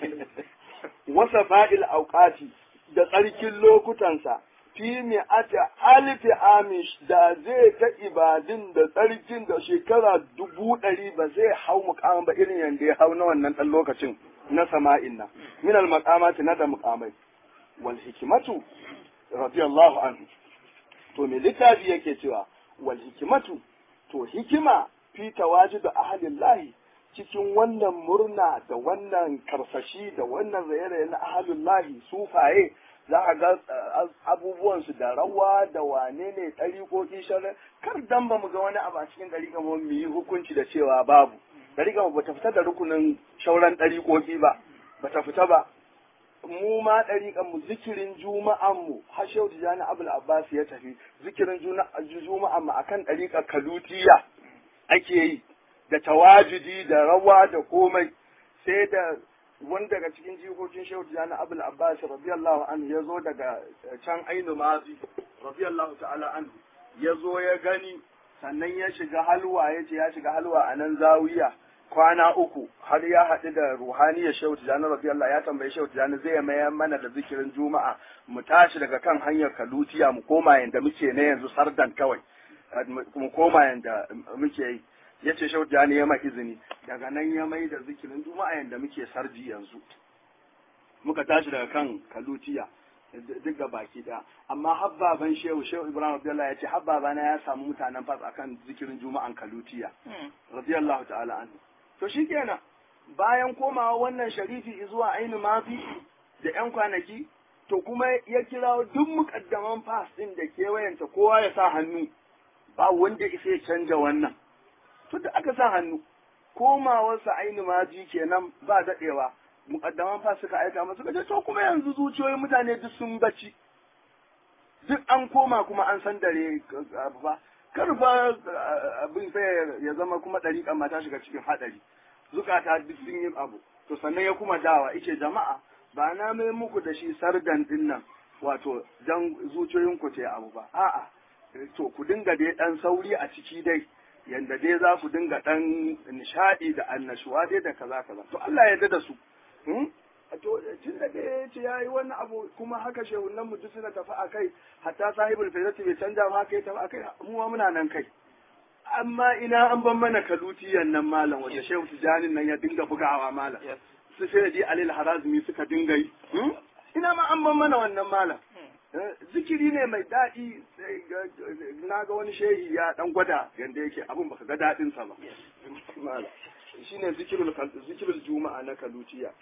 wasa fa'il auqati da tsarkin lokutansa fi mi'ata alfi amish da zai ta ibadin da tsarkin da shekara 100 ba zai hau mukamin ba irin yanda ya hau na wannan dan lokacin na sama'in nan min al maqamati na da muqamai wal hikmatu radiyallahu anhu to me littafi yake cewa wal hikmatu to hikima fi tawajid ahlillahi cikin wannan murna da wannan karsashi da wannan raye-raye na ahlullahi sufaye za a ga abubuwansu da rawa da wane ne ɗariƙoƙi shari'a kar dan ba mu ga wani abu a cikin ɗariƙa mu yi hukunci da cewa babu ɗariƙa mu bata fita da rukunin shauran ɗariƙoƙi ba ta fita ba mu ma ɗariƙan mu zikirin juma'an mu har shehu tijani abul abbas ya tafi zikirin juma'an mu akan ɗariƙar kalutiya ake yi da tawajudi da rawa da komai sai da wani daga cikin jikokin shehu tijani abul abbas radiyallahu anhu ya zo daga can ainu mazi radiyallahu ta'ala anhu ya zo ya gani sannan ya shiga halwa ya ce ya shiga halwa a nan zawiya kwana 3 har ya haɗu da ruhaniyar shehu tijani radiyallahu ya tambayi shehu tijani zai mayar mana da zikirin juma'a mu tashi daga kan hanyar kalutiya mu koma yanda muke na yanzu sardan kawai mu koma yanda muke yi ya ce shehu tijani ya mai izini daga nan ya mai da zikirin juma'a yanda muke sarji yanzu muka tashi daga kan kalutiya duk ga baki da amma habbaban shehu ibrahim radiyallahu ya ce habbabana ya samu mutanen fas akan zikirin juma'an kalutiya radiyallahu ta'ala anhu to shikenan bayan komawa wannan sharifi zuwa ainu mafi da yan kwanaki to kuma ya kira duk mukaddaman fas din da kewayenta kowa ya sa hannu ba wanda isa ya canja wannan to da aka sa hannu komawarsa ainu maji kenan ba dadewa mukaddaman fas suka aika masa kaje to kuma yanzu zuciyoyin mutane duk sun bacci duk an koma kuma an san dare ba karfa abin sai ya zama kuma dariƙan mata shiga cikin hadari zukata duk sun yi abu to sannan ya kuma dawa ice jama'a ba na mai muku da shi sargan din nan wato dan zuciyoyin ku ce abu ba a'a to ku dinga dai dan sauri a ciki dai yanda dai za ku dinga dan nishadi da annashuwa dai da kaza kaza to Allah ya yarda da su to tun da dai ce yayi wannan abu kuma haka shehunan mu duk suna tafi akai hatta sahibul faidati bai canja ba haka ya tafi akai mu ma muna nan kai amma ina an ban mana kalutiyan nan malam wanda shehu tijanin nan ya dinga bugawa malam su sai di alil harazmi suka dinga yi ina ma an ban mana wannan malam zikiri ne mai daɗi na ga wani shehi ya dan gwada yanda yake abun baka ga daɗin sa ba malam shine zikirul juma'a na kalutiya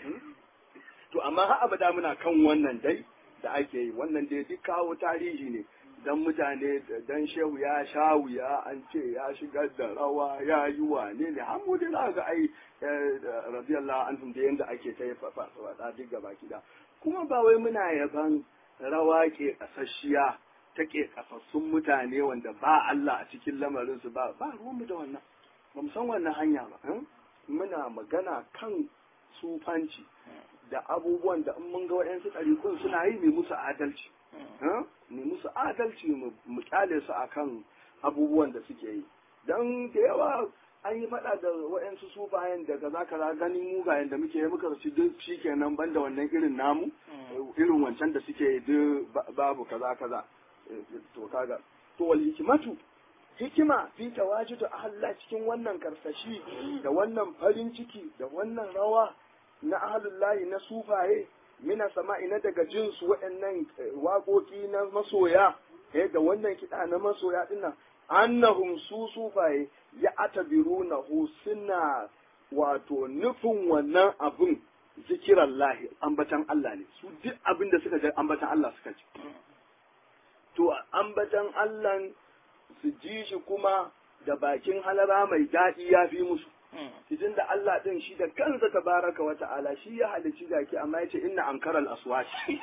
to amma har abada muna kan wannan dai da ake yi wannan dai duk kawo tarihi ne dan mutane dan shehu ya sha wuya an ce ya shigar da rawa ya yi wane ne har mu dai za ga ai radiyallahu anhum da yanda ake ta faɗa duk gaba kida kuma ba wai muna yaban rawa ke kasashiya ta ke kasassun mutane wanda ba Allah a cikin lamarin su ba ruwan mu da wannan ba mu san wannan hanya ba muna magana kan sufanci da abubuwan da in mun ga waɗansu ɗariƙun suna yi mai musu adalci mai musu adalci mu kyale su akan abubuwan da suke yi don da yawa an yi faɗa da waɗansu sufayen da kaza kaza ganin mugayen da muke yi muka rasu duk shi kenan banda wannan irin namu irin wancan da suke duk babu kaza kaza to kaga to wal hikimatu hikima fi tawajidu ahalla cikin wannan karsashi da wannan farin ciki da wannan rawa na ahlullahi na sufaye mina sama'i na daga jinsu waɗannan waƙoƙi na masoya da wannan kiɗa na masoya dinnan annahum su sufaye ya atabiruna suna wato nufin wannan abun zikiran lahi ambatan Allah ne su duk abin da suka ji ambatan Allah suka ji to ambatan Allah su ji shi kuma da bakin halara mai daɗi ya fi musu cikin da Allah ɗin shi da kansa tabaraka wa ta'ala shi ya halicci jaki amma ya ce inna ankaral aswati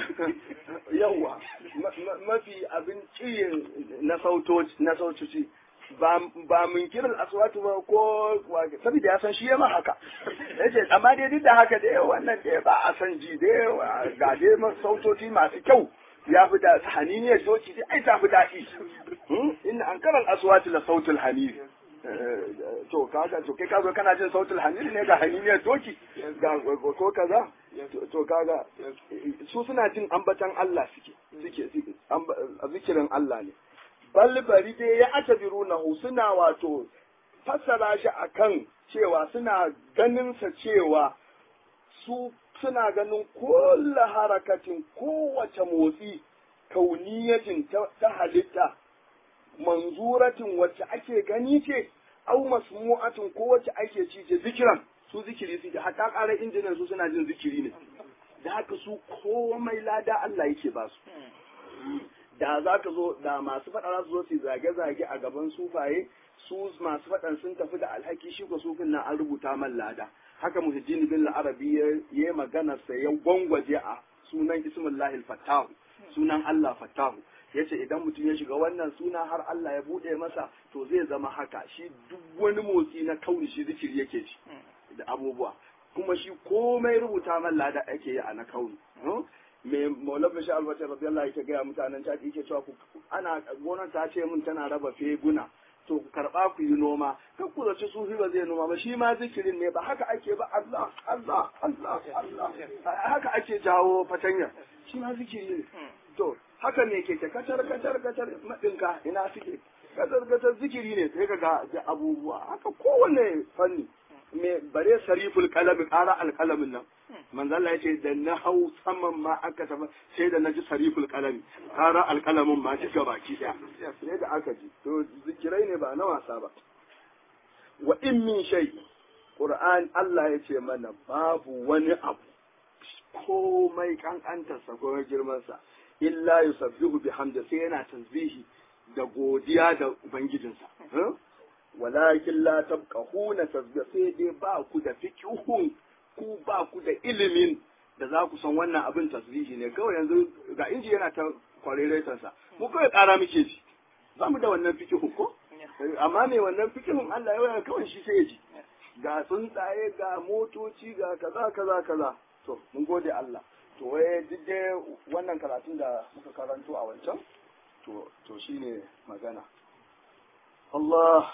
yawa mafi abin ciyin na sautoci ba munkirin aswatu ba ko saboda ya san shi ya ma haka yace amma dai duk da haka dai wannan dai ba a san ji dai ga dai sautoci masu kyau ya fi da haniniyar doki dai ai ta fi daɗi inna ankaral aswati la sautul hanir to kaga to kai ka zo kana jin sautul hanir ne ga haniniyar doki ga ko kaza to kaga su suna jin ambatan Allah suke zikirin Allah ne bal bari dai ya atabirunahu suna wato fassara shi akan cewa suna ganin sa cewa su suna ganin kullu harakatin kowace motsi kauniyatin ta halitta manzuratin wacce ake gani ce au masmu'atin ko wacce ake ci ce zikiran su zikiri su hatta ƙara injinan su suna jin zikiri ne da haka su komai lada Allah yake ba su da za ka zo da masu faɗa za su zo su zage-zage a gaban sufaye su masu faɗan sun tafi da alhaki shi ko sufin nan an rubuta man lada haka muhajjin bin arabi ya yi magana sa ya gwangwaje a sunan ismullahi fattahu sunan Allah fattahu yace idan mutum ya shiga wannan suna har Allah ya bude masa to zai zama haka shi duk wani motsi na kauni shi zikiri yake ci da abubuwa kuma shi komai rubuta man lada ake yi a na kauni mai maulab bashir albata radiyallahu yake gaya mutanen caji yake cewa ana gonar ta ce mun tana raba feguna to ku karba ku yi noma kan ku zaci sufi ba zai noma ba shi ma zikirin ne ba haka ake ba Allah Allah Allah Allah haka ake jawo fatanya shi ma zikiri ne to haka ne ke kacar madinka ina suke kacar zikiri ne sai kaga da abubuwa haka kowanne fanni me bare sariful kalami ƙara alkalamin nan manzala ya ce da na hau saman ma aka tafi sai da na ji sariful kalami ƙara alkalamin ma ci gabaki ɗaya sai da aka ji to zikirai ne ba na wasa ba wa in min shay qur'an Allah ya ce mana babu wani abu komai kankantarsa ko girmansa illa yusabbihu bihamdi sai yana tasbihi da godiya da ubangijinsa walakin la tabqahuna tasbih sai dai ba ku da fiqhun ku ba ku da ilimin da za ku san wannan abin tasbihi ne kawai yanzu ga inji yana ta kwareretar sa mu kawai kara muke ji za mu da wannan fiqhun ko amma me wannan fiqhun Allah ya waya kawai shi sai ya ji ga tsuntsaye ga motoci ga kaza to mun gode Allah to waye duk dai wannan karatun da muka karanto a wancan to shine magana Allah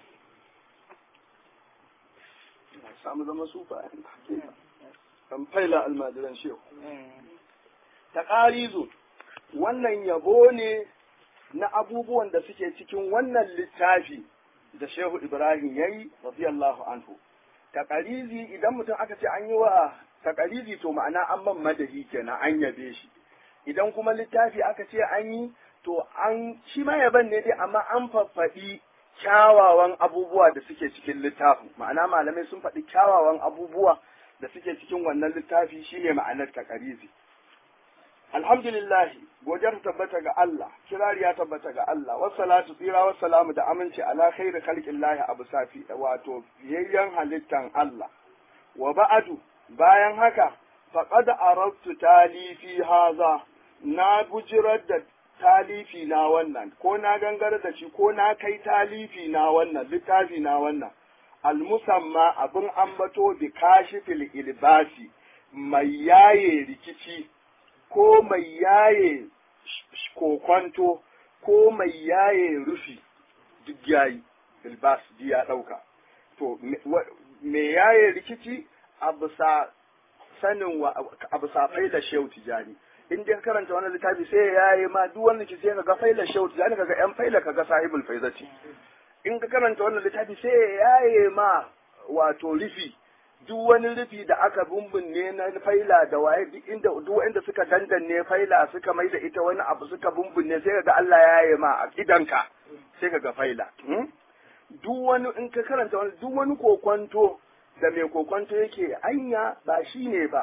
samu zama sufa kan faila almadiran shehu ta ƙarizu wannan yabo ne na abubuwan da suke cikin wannan littafi da shehu Ibrahim ya yi radiyallahu anhu ta ƙarizi idan mutum aka ce an yi wa ta ƙarizi to ma'ana an man madahi kenan an yabe shi idan kuma littafi aka ce an yi to an shi ma yaban ne dai amma an faffaɗi kyawawan abubuwa da suke cikin littafin ma'ana malamai sun faɗi kyawawan abubuwa da suke cikin wannan littafi shine ma'anar takarizi alhamdulillah godiyar tabbata ga Allah kirari ya tabbata ga Allah wassalatu tsira wassalamu da aminci ala khairi khalqillahi abu safi wato yayyan halittan Allah wa ba'adu bayan haka faqad aradtu talifi haza na bujirar da talifi na wannan ko na gangara da shi ko na kai talifi na wannan littafi na wannan almusamma abin ambato bi kashifil ilbasi mai yaye rikici ko mai yaye kokonto ko mai yaye rufi duk yayi ilbas ya dauka to me yaye rikici abusa sanin wa abusa faida shehu tijani in dai karanta wannan littafi sai ya yi ma duk wanda ke sai ka ga faila shehu tijani kaga yan faila kaga sahibul faizati in ka karanta wannan littafi sai ya yi ma wato rufi duk wani rufi da aka bumbunne na faila da waye duk inda duk wanda suka dandanne faila suka mai da ita wani abu suka bumbunne sai kaga Allah ya yi ma a kidanka sai kaga faila duk wani in ka karanta wannan duk wani kokonto da mai kokonto yake anya ba shi ne ba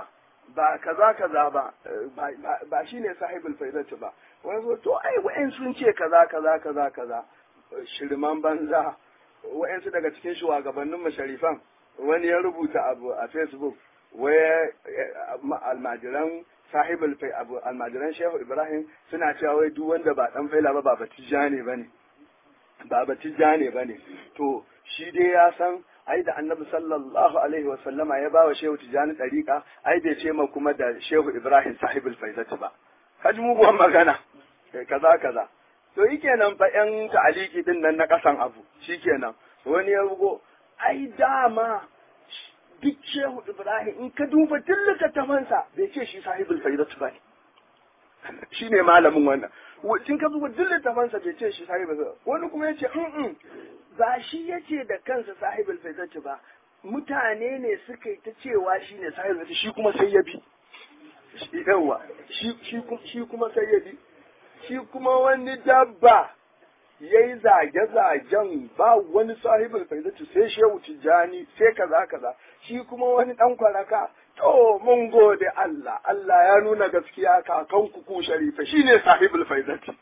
ba kaza kaza ba shine sahibul faidati ba wani zo to ai wa'en sun ce kaza kaza kaza kaza shirman banza wa'ensu daga cikin shugabannin masharifan wani ya rubuta abu a Facebook wai almajiran sahibul abu almajiran Shehu Ibrahim suna cewa wai duk wanda ba dan faila ba batijane bane ba batijane bane to shi dai ya san ai da Annabi sallallahu alaihi wa sallama ya bawa Shehu Tijani dariqa ai bai ce ma kuma da Shehu Ibrahim sahibul faidati ba kaji muguwan magana kaza kaza to kenan fa yan ta'aliki din nan na kasan abu shikenan wani ya rugo ai dama duk Shehu Ibrahim in ka duba duk littattafansa bai ce shi sahibul faidatu ba shi ne malamin wannan in ka duba duk littattafansa bai ce shi sahibul faidatu wani kuma ya ce ba shi ya ce da kansa sahibul faidatu ba mutane ne suka yi ta cewa shi ne sahibul faidatu shi kuma sai ya bi yawa shi kuma sai ya bi shi kuma wani dabba ya yi zage-zagen ba wani sahibul faidatu sai Shehu Tijjani sai kaza kaza shi kuma wani dan kwaraka to mun gode Allah Allah ya nuna gaskiya kakan ku sharifa shine sahibul faidati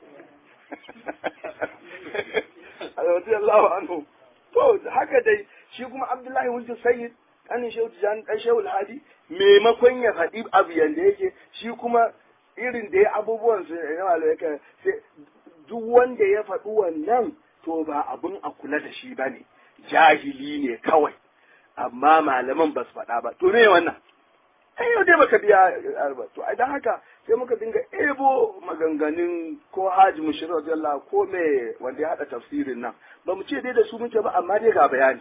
radiyallahu anhu to haka dai shi kuma Abdullahi wuldu Sayyid kanin Shehu Tijjani dan Shehu Hadi maimakon ya faɗi abu yanda yake shi kuma irin da ya abubuwan su ne malaka sai duk wanda ya faɗi wannan to ba abun a kula da shi bane jahili ne kawai amma malaman ba su faɗa ba to me wannan ai yau dai baka biya arba to ai dan haka sai muka dinga ebo maganganun ko Haji Mushir radiyallahu ko me wanda ya hada tafsirin nan ba mu ce dai da su muke ba amma dai ga bayani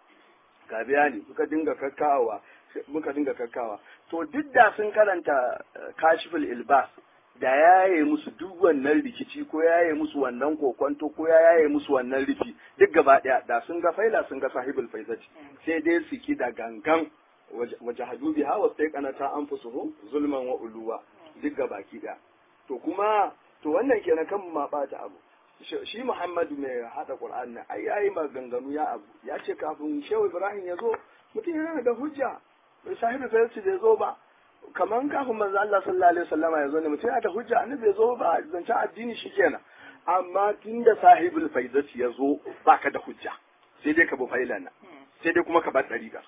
muka dinga kakkawa to duk da sun karanta kashiful ilbas da yaye musu duk wannan rikici ko yaye musu wannan kokonto ko yaye musu wannan rufi duk gaba daya da sun ga faila sun ga sahibul faizati sai dai su ki da gangan wajahadu biha wa taqanata anfusuhum zulman wa uluwa duk gaba ki daya to kuma to wannan kenan kan ma bata abu shi Muhammadu mai hada Qur'an nan ai yayi maganganu ya abu ya ce kafin Shehu Ibrahim ya zo mutum yana da hujja sahibul faizati bai zo ba kaman kafin manzo Allah sallallahu alaihi wasallam ya zo ne mutum yana da hujja annabi bai zo ba zancen addini shikenan amma tunda sahibul faizati ya zo baka da hujja sai dai ka bi failana sai dai kuma ka bar dariƙa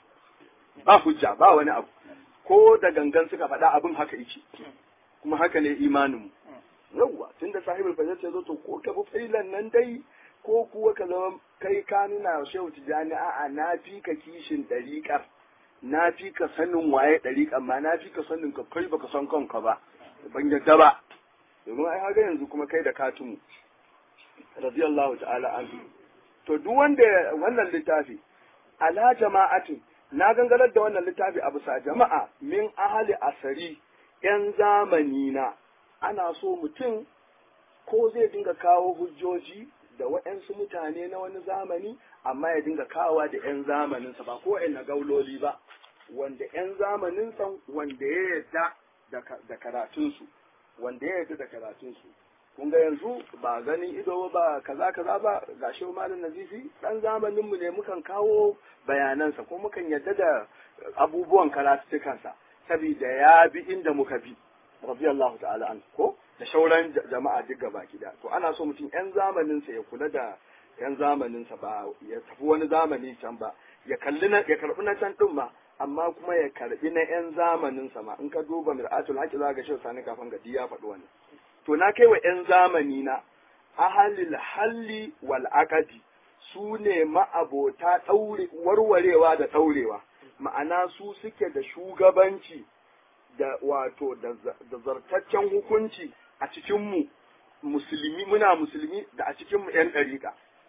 ba hujja ba wani abu ko da gangan suka faɗa abin haka yake kuma haka ne imanin mu yawwa tunda sahibul faizati ya zo to ko ka bi failan nan dai ko kuwa ka zama kai ka nuna Shehu Tijani a'a na fi ka kishin dariƙar na fi ka sanin waye ɗariƙa amma na fi ka sanin ka kai baka san kanka ba ban yadda ba domin ai haka yanzu kuma kai da katumu radiyallahu ta'ala anhu to duk wanda wannan littafi ala jama'atin na gangarar da wannan littafi a bisa jama'a min ahali asari yan zamani na ana so mutum ko zai dinga kawo hujjoji da waɗansu mutane na wani zamani amma ya dinga kawowa da 'yan zamaninsa ba ko na gauloli ba wanda 'yan zamaninsa wanda ya yarda da karatunsu wanda ya yarda da karatunsu kun ga yanzu ba ganin ido ba kaza kaza ba ga shi malam nazifi dan zamaninmu ne mukan kawo bayanansa ko mukan yarda da abubuwan karatukansa saboda ya bi inda muka bi radiyallahu ta'ala an ko da shauran jama'a duk gaba gida to ana so mutum 'yan zamaninsa ya kula da 'yan zamaninsa ba ya tafi wani zamani can ba ya karbi na can din ma amma kuma ya karbi na 'yan zamaninsa ma in ka duba mir'atul haqi za ga shi sani kafin gadi ya faɗi wannan to na kai wa 'yan zamani na ahalil halli wal aqdi su ne ma'abota warwarewa da ɗaurewa ma'ana su suke da shugabanci da wato da zartaccen hukunci a cikinmu musulmi muna musulmi da a cikinmu 'yan ɗariƙa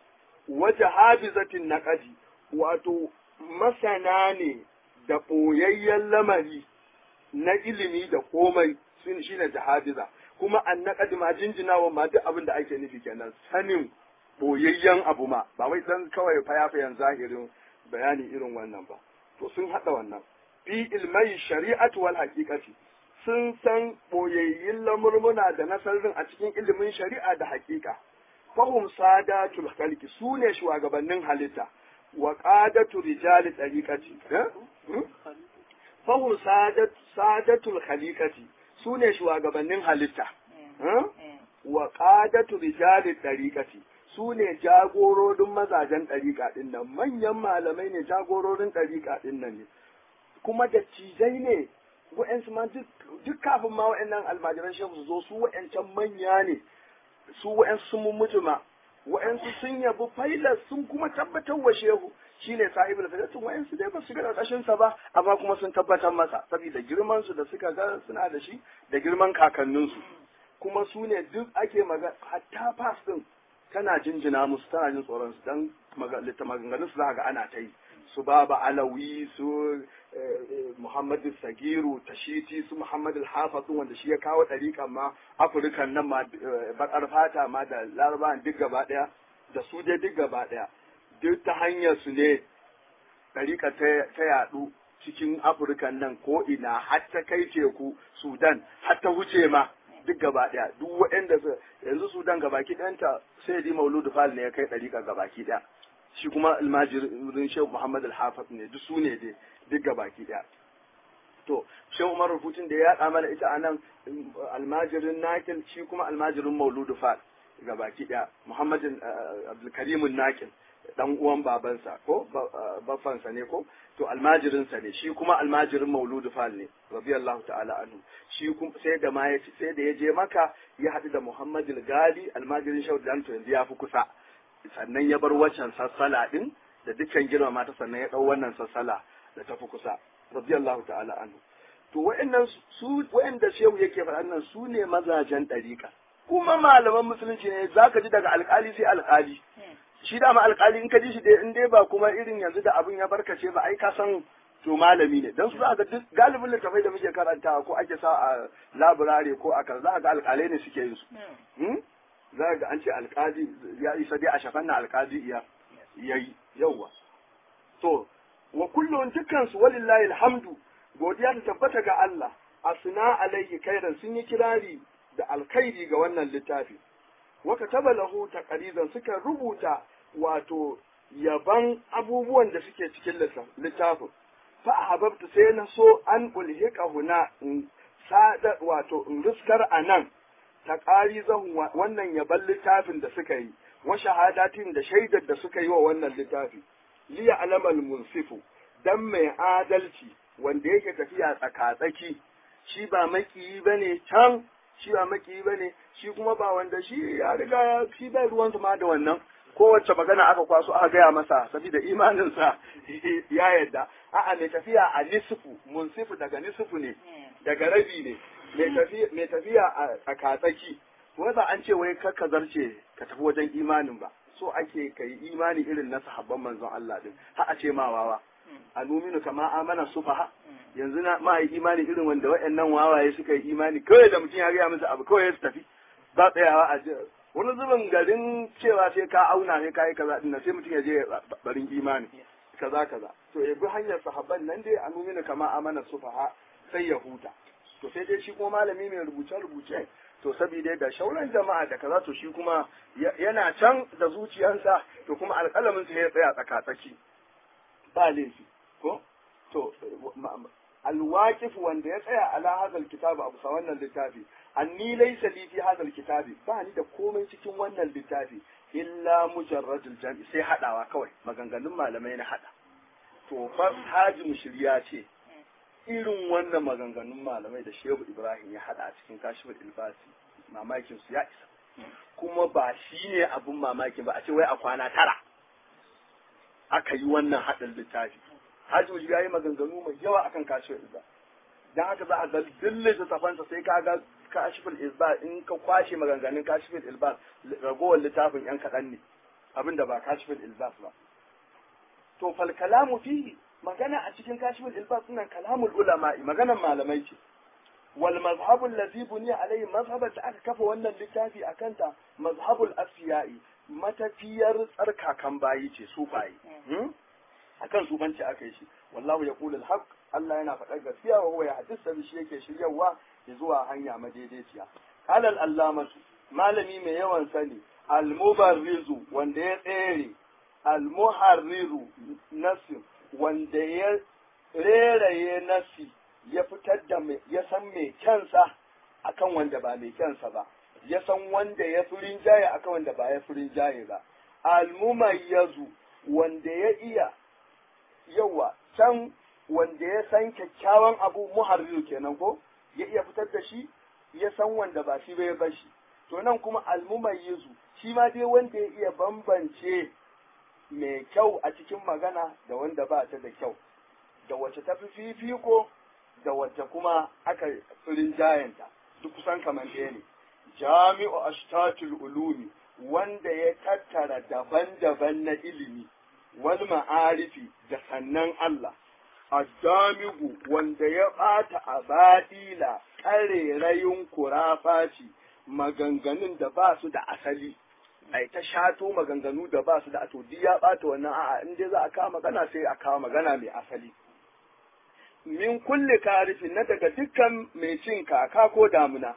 waje habizatin naƙadi wato masana ne da ɓoyayyen lamari na ilimi da komai shi ne jahabiza kuma an naƙadi ma jinjinawa ma duk abin da ake nufi kenan sanin ɓoyayyen abu ma ba wai dan kawai fayafayan zahirin bayani irin wannan ba to sun haɗa wannan fi ilmai shari'atu wal haqiqati sun san boyayyin lamurmuna da nasarin a cikin ilimin shari'a da haƙiƙa fahum sadatul khalqi sune shugabannin halitta wa qadatu rijali tariqati fahu sadatul khaliqati sune shugabannin halitta wa qadatu rijalit tariqati sune jagororin mazajen ɗariƙa ɗin nan manyan malamai ne jagororin ɗariƙa ɗin nan ne kuma da cijai ne wa'yansu ma duk kafin ma wa'yannan almajiran shehu su zo su wa'yancan manya ne su wa'yansu sun mutu ma wa'yansu sun yabi failas sun kuma tabbatar wa shehu shine sahibul failatin wa'yansu dai ba su ga ƙarƙashin sa ba amma kuma sun tabbatar masa saboda girman su da suka ga suna da shi da girman kakanninsu kuma su ne duk ake magana hatta fas din tana jinjina musu tana jin tsoron su dan maganganun su za ga ana ta yi su baba alawi su muhammadu sagiru tashiti su muhammadu al-hafiz wanda shi ya kawo ɗariƙan ma afirkan nan ma bakar fata ma da larabawan duk gaba ɗaya da su dai duk gaba ɗaya duk ta hanyar su ne ɗariƙa ta yaɗu cikin afirkan nan ko ina har ta kai teku sudan har ta wuce ma duk gaba ɗaya duk waɗanda yanzu sudan gabaki ɗayanta sai di mauludu fal ne ya kai ɗariƙa gabaki ɗaya shi kuma almajirin shehu muhammad al-hafiz ne duk su ne dai duk gabaki ɗaya to shehu umar rufutun da ya yaɗa mana ita anan almajirin nakil shi kuma almajirin mauludu fal gabaki ɗaya muhammadin abdulkarimun nakil dan uwan babansa ko baffansa ne ko to almajirinsa ne shi kuma almajirin mauludu fal ne radiyallahu ta'ala anhu shi kuma sai da ma sai da ya je maka ya haɗu da muhammadul gali almajirin shehu dan to yanzu ya fi kusa sannan ya bar waccan sassala din da dukkan girmama ta sannan ya dau wannan sassala da ta fi kusa radiyallahu ta'ala anhu to wa'annan wa'anda shehu yake faɗan nan su ne mazajen ɗariƙa kuma malaman musulunci ne zaka ji daga alƙali sai alƙali shi dama alƙali in ka ji shi dai in dai ba kuma irin yanzu da abin ya barkace ba ai ka san to malami ne dan su za ga duk galibin littafai da muke karanta ko ake sa a laburare ko a kan za ga alƙalai ne suke yin su za ga an ce alƙali ya isa dai a shafan na alƙali yayi yawa to wa kullun dukkan su walillahi alhamdu godiya ta tabbata ga Allah asna alayhi khairan sun yi kirari da alkhairi ga wannan littafi wa kataba lahu taqrizan suka rubuta wato yaban abubuwan da suke cikin littafin fa ahbabtu sai na so an ulhiqa huna sada wato in riskar anan taqarizan wannan yaban littafin da suka yi wa shahadatin da shaidar da suka yi wa wannan littafi liya alamal munsifu dan mai adalci wanda yake tafiya tsakatsaki shi ba makiyi bane can shi ba makiyi bane shi kuma ba wanda shi ya riga shi bai ruwan ma da wannan kowace magana aka kwaso aka gaya masa saboda imaninsa ya yadda a'a mai tafiya a nisfu munsifu daga nisfu ne daga rabi ne mai tafiya a tsakatsaki wanda an ce wai ka zarce ka tafi wajen imanin ba so ake kai imani irin na sahabban manzon Allah din har a ce ma wawa anuminu kama amana sufaha yanzu na ma yi imani irin wanda waɗannan wawaye suka yi imani kawai da mutum ya gaya musu abu kawai su tafi ba tsayawa a wani zubin garin cewa sai ka auna sai ka yi kaza din sai mutum ya je barin imani kaza to ya bi hanyar sahabban nan dai anuminu kama amana sufaha sai ya huta to sai dai shi kuma malami mai rubuce to saboda da shauran jama'a da kaza to shi kuma yana can da zuciyarsa to kuma alƙalamin sa ya tsaya tsaka-tsaki ba laifi ko to alwaqif wanda ya tsaya ala hadal kitabu abu sa wannan littafi anni laysa li fi hadal kitabi ba ni da komai cikin wannan littafi illa mujarradul jam'i sai hadawa kawai maganganun malamai na hada to fa haji mushriya ce irin wannan maganganun malamai da Shehu Ibrahim ya hada a cikin Kashiful Ilbasi mamakin su ya isa kuma ba shine abun mamaki ba a ce wai a kwana 9 aka yi wannan hadin littafi Haji ya yi maganganu mai yawa akan Kashiful Ilbasi dan haka za a ga dillin tafansa sai ka ga Kashiful Ilbasi in ka kwashe maganganun Kashiful Ilbasi ragowar littafin yan kadan ne abinda ba Kashiful Ilbasi ba to fal kalamu fihi magana a cikin Kashiful Ilbas sunan kalamul ulama maganan malamai ce wal mazhabul ladhi buniya alayhi mazhaban da aka kafa wannan littafi akanta mazhabul asiyai matafiyar tsarkakan bayi ce sufayi akan sufanci aka yi shi wallahu yaqulul haqq Allah yana faɗar gaskiya wa huwa yahdisa shi yake shiryawa zuwa hanya madaidaiciya qala allamatu malami mai yawan sani al mubarrizu wanda ya tsere al muharriru nasir wanda ya reraye nasi ya fitar da ya san mai kyansa akan wanda ba mai kyansa ba, ya san wanda ya fi rinjaye akan wanda ba ya fi rinjaye ba. Almumayyazu wanda ya iya yawa can wanda ya san kyakkyawan abu muharriru kenan ko ya iya fitar da shi ya san wanda ba shi bai bar shi. To nan kuma almumayyizu shi ma dai wanda ya iya bambance mai kyau a cikin magana da wanda ba ta da kyau, da wacce ta fi fifiko da wacce kuma aka firin jayanta duk kusan kamar ɗaya ne. Jami'u ashtatul ulumi wanda ya tattara daban-daban na ilimi wal ma'arifi da sannan Allah. Addamigu wanda ya ɓata a baɗila ƙarerayin kurafaci maganganun da ba su da asali, ai ta shato maganganu da ba su da ato duk ya ɓata wannan a'a in dai za a kawo magana sai a kawo magana mai asali. Min kulle karifin na daga dukkan mai cin kaka ko damuna.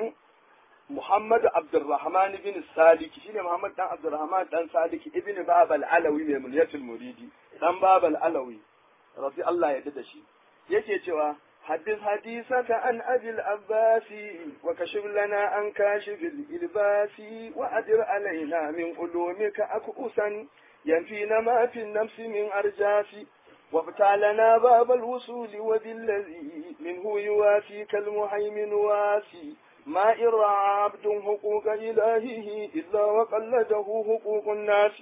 Muhammadu Abdurrahman bin Saliki shine Muhammad dan Abdurrahman dan Saliki ibn Babal Alawi mai mulyatul muridi dan Babal Alawi rabbi Allah ya da shi yake cewa حدث حديثك عن أبي العباس وكشف لنا عن كاشف الإلباس وأدر علينا من علومك أكؤسا ينفينا ما في النفس من أرجاس وافتح لنا باب الوصول وذي الذي منه يوافيك المهيمن واسي ما إن رعى عبد حقوق إلهه إلا وقلده حقوق الناس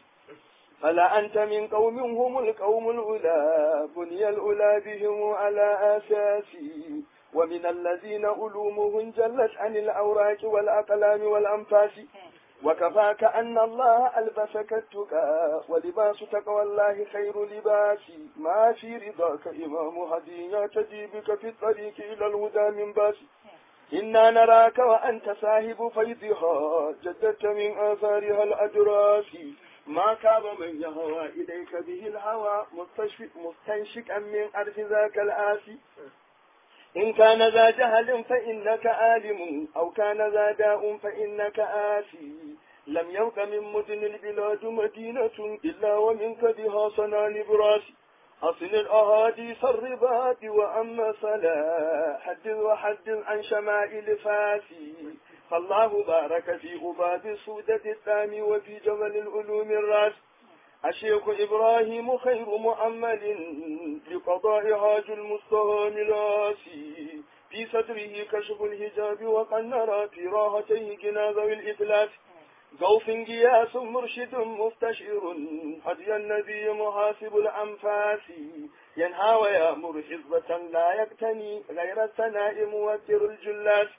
فلا أنت من قوم هم القوم الأولى بني الأولى بهم على أساسي ومن الذين علومهم جلت عن الأوراق والأقلام والأنفاس وكفاك أن الله ألبسك التقى ولباس تقوى الله خير لباس ما في رضاك إمام هدي يعتدي بك في الطريق إلى الهدى من باس إنا نراك وأنت صاحب فيضها جددت من آثارها الأدراس ما كاب من يهوى إليك به الهوى مستنشقا من أرض ذاك الآسي إن كان ذا جهل فإنك آلم أو كان ذا داء فإنك آسي لم يبق من مدن البلاد مدينة إلا ومنك بها صنان براسي أصل الأحاديث الرباط وأما صلاة حدث وحدث عن شمائل فاسي فالله بارك في أباب سودة التام وفي جبل العلوم الراس الشيخ إبراهيم خير مؤمل لقضاء هاج المصطفى ملاسي في صدره كشف الحجاب وقد نرى في راحتيه جنازة الإفلاس غوث غياث مرشد مستشعر هدي النبي محاسب الأنفاس ينهى ويأمر حزبة لا يقتني غير الثناء موتر الجلاس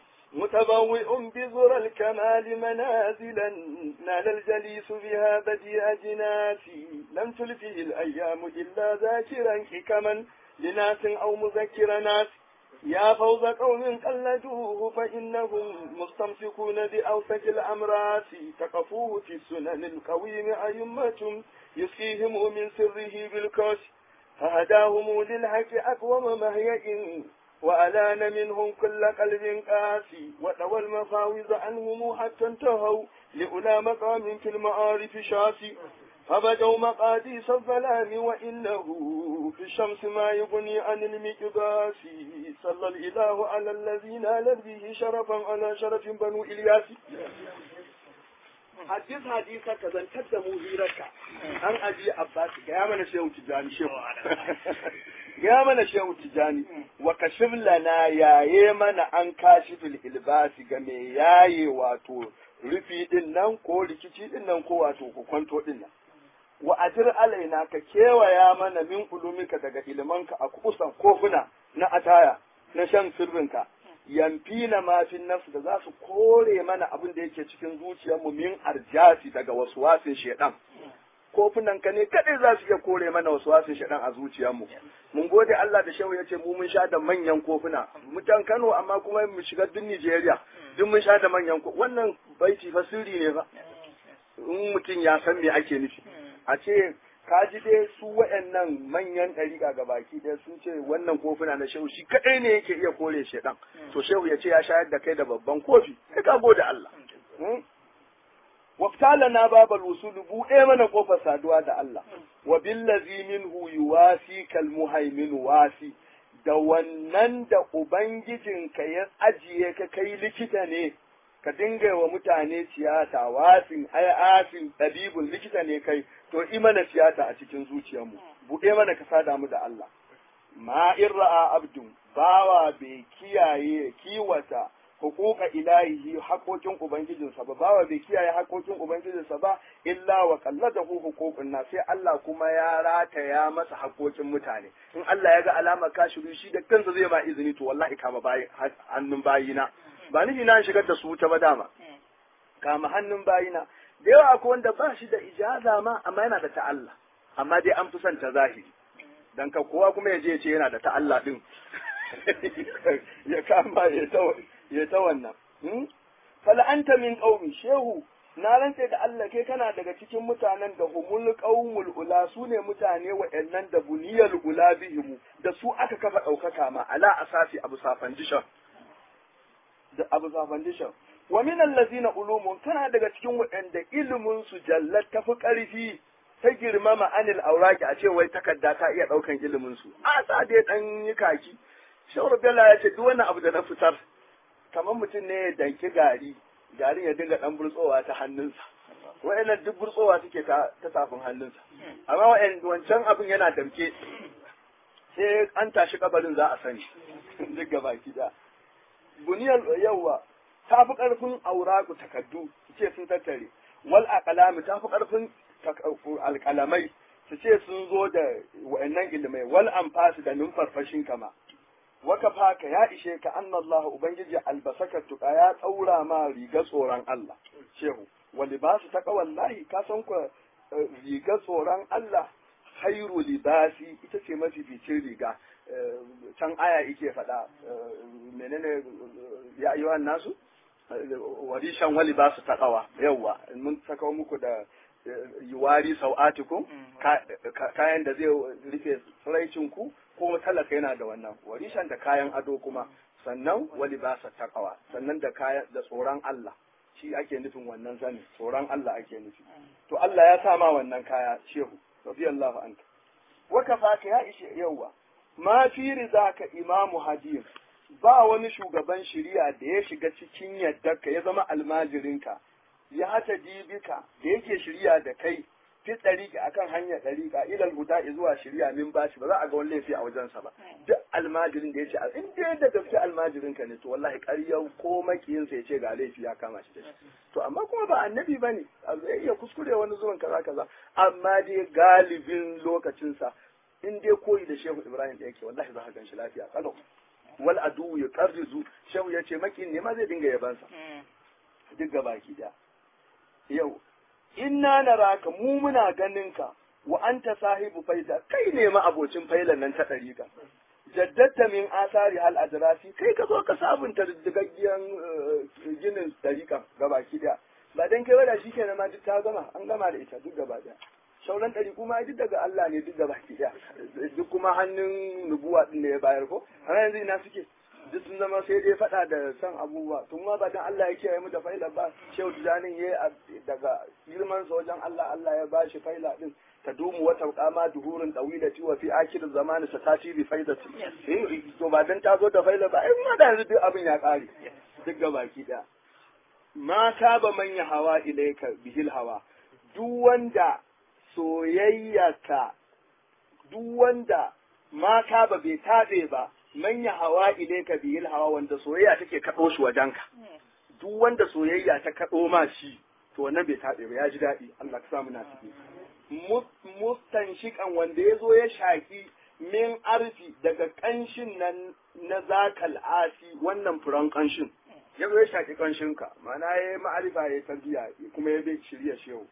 متبوئ بذر الكمال منازلا نال الجليس بها بديع جناسي لم تلفه الأيام إلا ذاكرا حكما لناس أو مذكر ناس يا فوز قوم قلدوه فإنهم مستمسكون بأوسك الأمراس تقفوه في السنن القويم أئمة يسقيهم من سره بالكاس فهداهم للحق أقوم مهيئ وألان منهم كل قلب قاسي وطوى المفاوز عنهم حتى انتهوا لأولى مقام في المعارف شاسي فبدوا مقاديس الظلام وإنه في الشمس ما يغني عن المقباس صلى الإله على الذين نال به شرفا على شرف بنو إلياس حديث حديثك كذا تدمو هيرك أن أجي أباس يا من شيء تجاني شيء يا من شيء تجاني وكشف لنا يا يمن أن كاشف الإلباس جميع ياي واتو rufi din nan ko rikici din nan ko wato kwanto din nan wa ajir alaina ka kewaya mana min ulumika daga ilmanka a kusan kofuna na ataya na shan sirrinka yamfina ma fi nafsu da za su kore mana abin da yake cikin zuciyarmu min arjasi daga waswasin shedan kofunan ka ne kadai za su iya kore mana waswasin shedan a zuciyarmu mun gode Allah da shehu yace mu mun sha da manyan kofuna mutan Kano amma kuma mu shiga duk Nigeria duk mun sha da manyan wannan baiti fa sirri ne fa in mutum ya san me ake nufi a ce ka ji dai su waɗannan manyan ɗariƙa ga baki ɗaya sun ce wannan kofuna na shehu shi kaɗai ne yake iya kore shedan to shehu ya ce ya shayar da kai da babban kofi kai ka gode Allah waftala na babal wusulu buɗe mana kofar saduwa da Allah wa billazi minhu yuwasi kal muhaimin wasi da wannan da ubangijinka ya ajiye ka kai likita ne ka dinga wa mutane tiyata wasin asin tabibun likita ne kai to imana tiyata a cikin zuciyarmu buɗe mana ka sada mu da Allah ma in ra'a abdun bawa bai kiyaye kiwata hukuka ilahihi haƙoƙin ubangijinsa ba bawa bai kiyaye haƙoƙin ubangijinsa ba illa wa qalladahu huququn nas sai Allah kuma ya rataya masa haƙoƙin mutane in Allah ya ga alamar kashiru shi da kansa zai ba izini to wallahi kama bayi hannun bayina ba ni na shigar da su wuta ba dama kama hannun bayina da yawa akwai wanda ba shi da ijaza ma amma yana da ta Allah amma dai an fi son ta zahiri dan ka kowa kuma ya je ya ce yana da ta Allah din ya kama ya ta wannan fala anta min qaumi shehu na rantse da Allah kai kana daga cikin mutanen da humul qaumul ula su ne mutane waɗannan da buniyal ula bihimu da su aka kafa ɗaukaka ma ala asasi abu safandishan da abu safandishan wa min allazina ulumun kana daga cikin waɗanda ilimin su jallat tafi ƙarfi ta girmama anil auraki a ce wai takarda ta iya ɗaukan ilimin su a sa dai dan yi kaki shawar bella ya ce duk wannan abu da na fitar kamar mutum ne ya danki garin ya dinga dan burtsowa ta hannunsa wa'annan duk burtsowa suke ta tafin hannunsa amma wancan abin yana damke sai an tashi kabarin za a sani duk gabaki da buniyar yawa ta fi karfin auraku takaddu su ce sun tattare wal aqlami ta fi karfin alƙalamai su ce sun zo da wa'annan ilimai wal anfasi da numfarfashin kama waka faka ya ishe ka annallahu ubangiji albasaka tuka ya tsaura ma riga tsoron Allah shehu wa libasu taqa wallahi ka san ku riga tsoron Allah khairu libasi ita ce mafificin riga can aya yake faɗa menene ya ayyuhan nasu warishan wa libasu taqwa yawa mun saka muku da yuwari sau'atikum kayan da zai rufe tsiraicin ku ko talaka yana da wannan warishan da kayan ado kuma sannan wali ba sa takawa sannan da kayan da tsoron Allah shi ake nufin wannan zani tsoron Allah ake nufi to Allah ya sa ma wannan kaya shehu radiyallahu anka wa kafaka ya ishe yawa ma fi rizaka imamu hadir ba wani shugaban shari'a da ya shiga cikin yaddarka ya zama almajirinka ya hata dibika da yake shirya da kai fi ɗariƙa akan hanyar ɗariƙa ilal huda zuwa shirya min bashi ba za a ga wani laifi a wajensa ba duk almajirin da ya ce in dai da gaske almajirin ka ne to wallahi ƙaryar ko makiyinsa ya ce ga laifi ya kama shi da shi to amma kuma ba annabi ba ne zai iya kuskure wani zuwan kaza kaza amma dai galibin lokacinsa in dai koyi da shehu ibrahim da yake wallahi za ka gan shi lafiya kalau wal adu ya qarrizu shehu ya ce makiyin ne ma zai dinga yabansa duk gabaki da yau inna naraka mu muna ganin ka wa anta sahibu faida kai ne ma abocin failan nan ta dariƙa jaddatta min asari hal adrasi kai ka zo ka sabunta digaggiyan ginin dariƙa gabaki daya ba dan kai wada shikenan ma duk ta gama an gama da ita duk gaba daya shauran ɗariƙu ma duk daga Allah ne duk gabaki daya duk kuma hannun nubuwa din ne ya bayar ko har yanzu ina suke duk sun zama sai dai faɗa da san abubuwa tun ma ba dan Allah ya kiyaye mu da faila ba shehu tijanin ya daga girman sa wajen Allah Allah ya bashi faila din ta dumu wata kama duhurin dawilati wa fi akhir zaman satati bi faidati to ba dan ta zo da faila ba ai ma da yanzu duk abin ya kare duk gabaki daya ma ba manya hawa ilaika bihil hawa duk wanda soyayyaka duk wanda ma ba bai tabe ba manya hawa ilaika bihil hawa wanda soyayya take kaɗo shi wajenka duk wanda soyayya ta kaɗo ma shi to wannan bai taɓe ba ya ji daɗi Allah ka sa muna ciki mustanshikan wanda ya zo ya shaki min arfi daga ƙanshin nan na zakal asi wannan furan ƙanshin ya zo ya shaki ƙanshinka ma'ana ya yi ma'arifa ya tarbiya kuma ya bai shirya shehu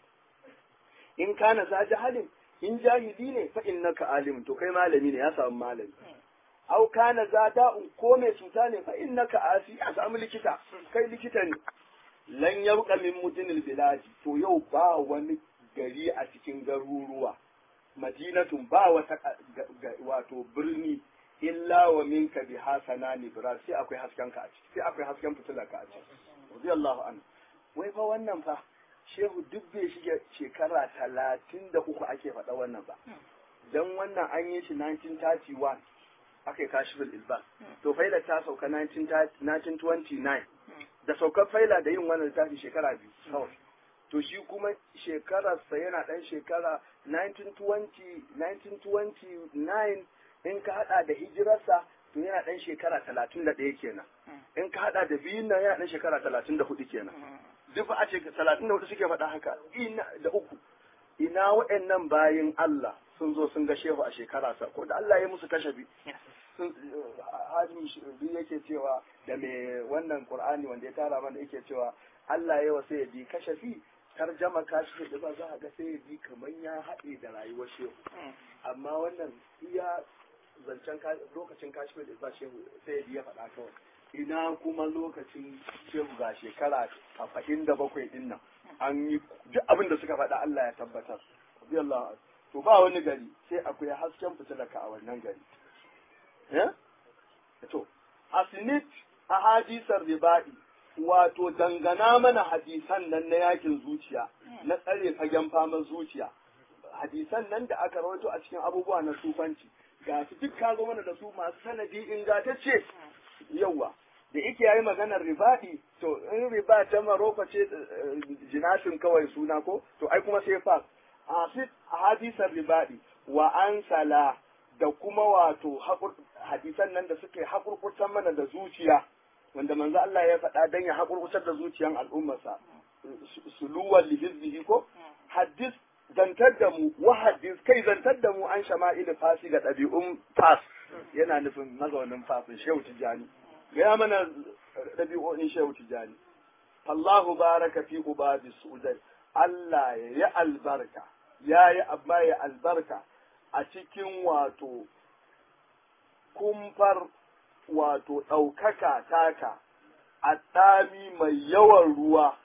in kana za jahalin in jahili ne fa innaka alim to kai malami ne ya samu malami au kana za da'un ko mai cuta ne fa innaka asi a samu likita kai likita ne lan yabqa min mudinil biladi to yau ba wani gari a cikin garuruwa madinatun ba wata wato birni illa wa minka bi hasanani bira sai akwai hasken ka a ciki sai akwai hasken fitilar ka a ciki radiyallahu anhu wai fa wannan fa shehu duk bai shige shekara 33 ake faɗa wannan ba dan wannan an yi shi 1931 aka yi kashifin ilbas to faila ta sauka 1929 da saukar faila da yin wannan littafi shekara biyu kawai to shi kuma shekararsa yana ɗan shekara 1929 in ka haɗa da hijirarsa to yana ɗan shekara 31 kenan in ka haɗa da biyun nan yana ɗan shekara 34 kenan duk a ce 34 suke faɗa haka ina da uku ina waɗannan bayin Allah sun zo sun ga shehu a shekara sa ko da Allah ya musu kashafi sun hajji shi yake cewa da me wannan Qur'ani wanda ya tara mana yake cewa Allah ya wasa ya bi kashafi tarjama kashi da ba za a ga sai ya bi kaman ya haɗe da rayuwar shehu amma wannan iya zancen lokacin kashi da ba shehu sai ya bi ya faɗa kawai ina kuma lokacin shehu ga shekara 47 din nan an yi duk abin da suka faɗa Allah ya tabbatar radiyallahu to ba wani gari sai akwai hasken fitilaka a wannan gari to asnit ahadisar ribai wato dangana mana hadisan nan na yakin zuciya na tsare fagen faman zuciya hadisan nan da aka rawaito a cikin abubuwa na sufanci ga su duk ka zo mana da su masu sanadi ingantacce yawa da yake yayi maganar ribaɗi to in riba ta marofa ce jinashin kawai suna ko to ai kuma sai fa a hadisar ribaɗi wa ansala da kuma wato hadisan nan da suke haƙurƙurtar mana da zuciya wanda manzo Allah ya faɗa dan ya haƙurƙurtar da zuciyan al'ummarsa suluwan lihizbihi ko hadis zantar da mu wa hadis kai zantar da mu an shama'il fasi ga ɗabi'un fas yana nufin mazaunin fasin shehu tijani gaya mana ɗabi'o'in shehu tijani Allahu baraka fi ubadi su'udai Allah ya yi albarka ya yi amma ya albarka a cikin wato kumfar wato ɗaukaka taka a tsami mai yawan ruwa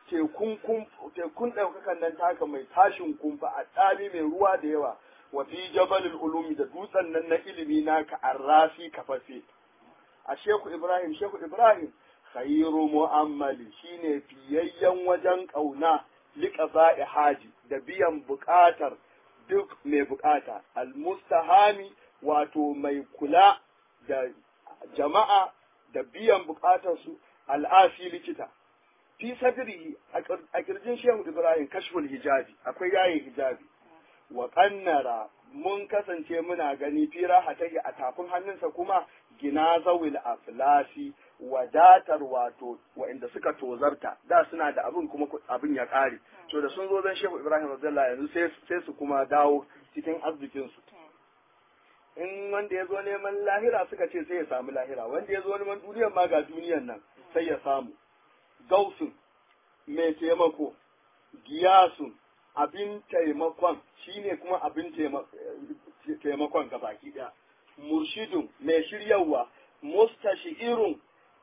tekun ɗaukakan nan taka mai tashin kumfa a tsami mai ruwa da yawa wa fi jabalul ulumi da dutsen nan na ilimi naka arrafi kafafe a shehu ibrahim khairu mu'ammali shine fiyayyen wajen kauna liqaba'i haji da biyan buƙatar duk mai buƙata almustahami wato mai kula da jama'a da biyan buƙatar su al'afi likita fi sadrihi a kirjin shehu ibrahim kashful hijabi akwai yayi hijabi wa kannara mun kasance muna gani fi rahatahi a tafin hannunsa kuma gina zawil aflasi wadatar wato wa'inda suka tozarta da suna da abin kuma abin ya kare to da sun zo zan shehu ibrahim radiyallahu yanzu sai su kuma dawo cikin arzikin su in wanda ya zo neman lahira suka ce sai ya samu lahira wanda ya zo neman duniyar ma ga duniyar nan sai ya samu gausun mai taimako giyasun abin taimakon shine kuma abin taimakon ga baki ɗaya murshidun mai shiryawa mustashirun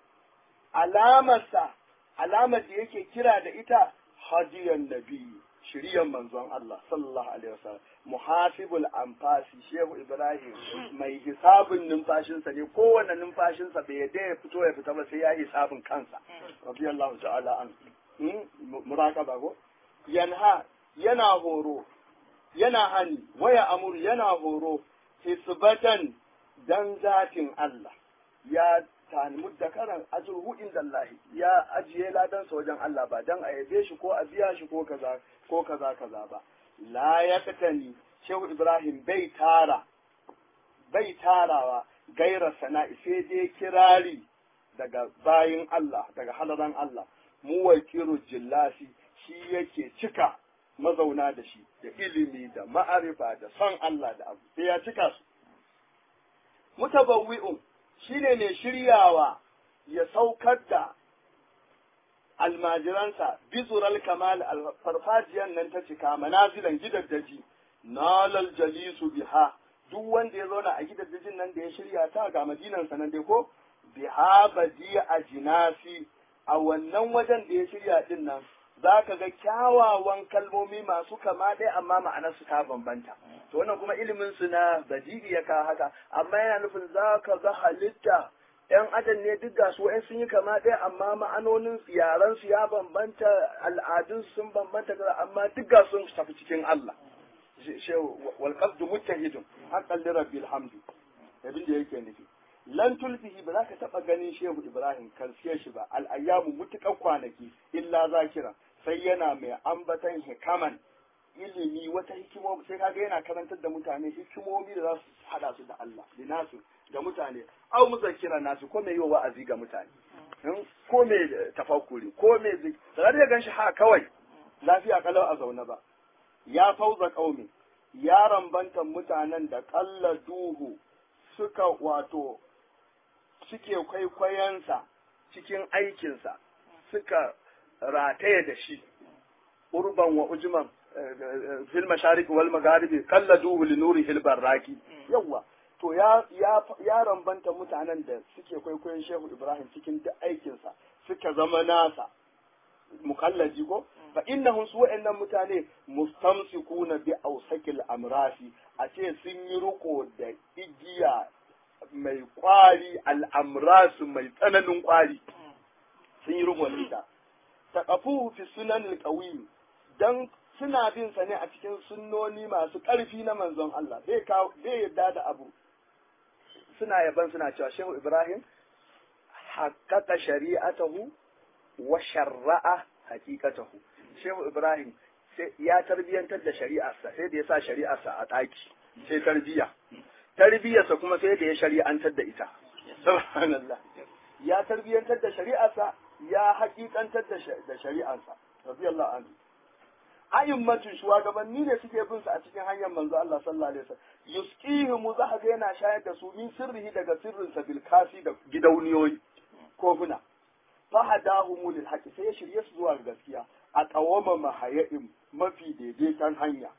alamar da yake kira da ita hadiyan nabi shiryan manzon Allah sallallahu alaihi wasallam muhasibul anfasi shehu ibrahim mai hisabin numfashinsa ne kowanne numfashinsa bai yadda ya fito ya fita ba sai ya hisabin kansa radiyallahu ta'ala an muraqaba go yana horo yana hani waya amur yana horo hisbatan dan zatin Allah ya tani muddakaran ajruhu inda Allah ya ajiye ladan sa wajen Allah ba dan a yabe shi ko a biya shi ko kaza ba la yaqtani shehu ibrahim bai tarawa gaira sana'i sai dai kirari daga bayin Allah daga halaran Allah muwakiru jillasi shi yake cika mazauna da shi da ilimi da ma'arifa da son Allah da abu sai ya cika su mutabawwi'un shine ne shiryawa ya saukar da almajiransa bizural kamal farfajiyan nan ta cika manazilan gidaddaji nalal jalisu biha duk wanda ya zauna a gidaddajin nan da ya shirya ta ga madinan nan dai ko biha badi a jinasi a wannan wajen da ya shirya din nan za ka ga kyawawan kalmomi masu kama ɗaya amma ma'anarsu ta bambanta to wannan kuma ilimin su na badi'i ya kawo haka amma yana nufin za ka ga halitta ‘yan adam ne duk ga su ‘yan sun yi kama ɗaya amma ma'anonin yaran su ya bambanta al'adun sun bambanta amma duk ga sun tafi cikin Allah wal qasdu muttahidun haqqan li rabbil hamdi abin da yake nufi lan tulfihi ba za ka taba ganin shehu Ibrahim kalsiye shi ba al ayyamu mutukan kwanaki illa zakira sai yana mai ambatan hikaman ilimi wata hikimomi sai kaga yana karantar da mutane hikimomi da za su hada su da Allah linasu ga mutane au muzakkira nasu ko mai yi wa'azi ga mutane ko mai tafakkuri ko mai da ya ganshi ha kawai lafiya kalau a zaune ba ya fauza qaumi ya rambanta mutanen da kalla duhu suka wato suke kwaikwayensa cikin aikinsa suka rataye da shi urban wa ujman fil mashariki wal magharibi kalladuhu li nurihi al barraki yawa to ya rambanta mutanen da suke kwaikwayon Shehu Ibrahim cikin duk aikinsa suka zama nasa mukallaji ko fa innahum su wa'annan mutane mustamsikuna bi awsakil amrafi a ce sun yi riko da igiya mai kwari al'amrasu mai tsananin kwari sun yi riko da ita taqafu fi sunanil qawim dan suna bin sa ne a cikin sunnoni masu ƙarfi na manzon Allah bai yadda da abu suna yaban suna cewa Shehu Ibrahim haqqaqa shari'atahu wa sharra'a haqiqatahu Shehu Ibrahim sai ya tarbiyantar da shari'arsa sai da ya sa shari'arsa a ɗaki sai tarbiyarsa kuma sai da ya shari'antar da ita subhanallah ya tarbiyantar da shari'arsa ya haƙiƙantar da shari'arsa radiyallahu anhu ayyummatin shugabanni ne suke bin su a cikin hanyar manzo Allah sallallahu alaihi wasallam yusqihimu za ga yana shayar da su min sirrihi daga sirrinsa bil kasi da gidauniyoyi kofuna fa hadahumu lil haqi sai ya shirye su zuwa gaskiya a qawama mahayim mafi daidaitan hanya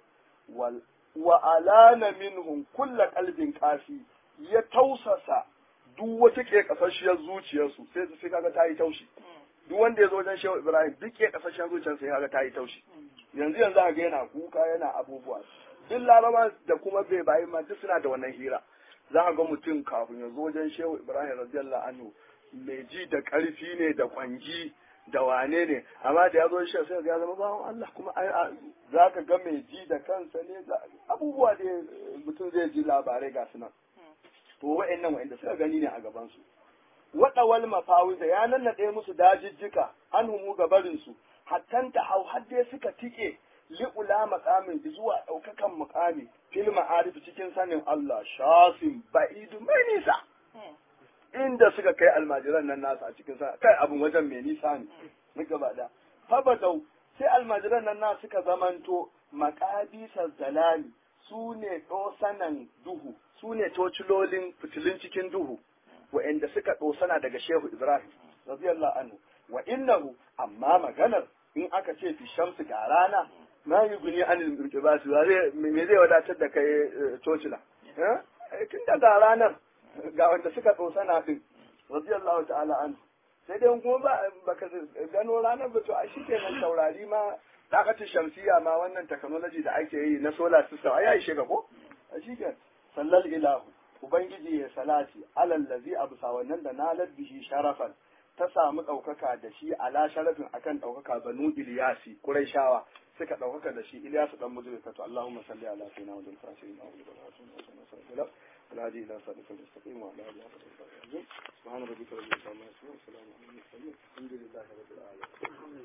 wa alana minhum kullu qalbin kasi ya tausasa duk wata ke kasashiyar zuciyarsu sai kaga ta yi taushi duk wanda ya zo wajen Shehu Ibrahim duk ke kasashiyar zuciyarsa sai kaga ta yi taushi yanzu ga yana kuka yana abubuwa duk laraba da kuma bai bayi ma duk suna da wannan hira za ka ga mutum kafin ya zo wajen Shehu Ibrahim radiyallahu anhu mai ji da karfi ne da kwanji da wane ne amma da ya zo shi sai ya zama bawan Allah kuma za ka ga mai ji da kansa ne abubuwa da mutum zai ji labarai ga sunan to wa'annan suka gani ne a gaban su waɗawal mafawiza ya nannaɗe musu dajijjika an humu gabarinsu hattan ta hau hadde suka tike li'ula maqamin zuwa ɗaukakan muƙami fil ma'arif cikin sanin Allah shafin ba'idu mai nisa inda suka kai almajiran nan nasu a cikin sa kai abun wajen mai nisa ne muka bada fabadau sai almajiran nan nasu suka zamanto maqabisar zalali su ne dosanan duhu su ne tocilolin fitilin cikin duhu wa'anda suka dosana daga Shehu Ibrahim radiyallahu anhu wa innahu amma maganar in aka ce fi shamsu ga rana ma yi guni anil irtibas me zai wadatar da kai tocila tun da ga ranar ga wanda suka dosana din radiyallahu ta'ala anhu sai dai kuma baka gano ranar ba to a shi kenan taurari ma dakatin shamsiya ma wannan technology da ake yi na solar system ai ya shiga ko a shi kenan sallal ilahu ubangiji ya salati alal ladzi absa wannan da nalar bihi sharafan ta samu ɗaukaka da shi ala sharafin akan ɗaukaka banu Iliyasi Qurayshawa suka ɗaukaka da shi Ilyasu dan mujrika to Allahumma salli ala sayyidina Muhammad al-Fatih wa ala alihi ila sadiqil mustaqim wa ala alihi wa sahbihi subhana rabbika rabbil izzati amma yasifun wa salamun ala al mursalin alhamdulillahi rabbil alamin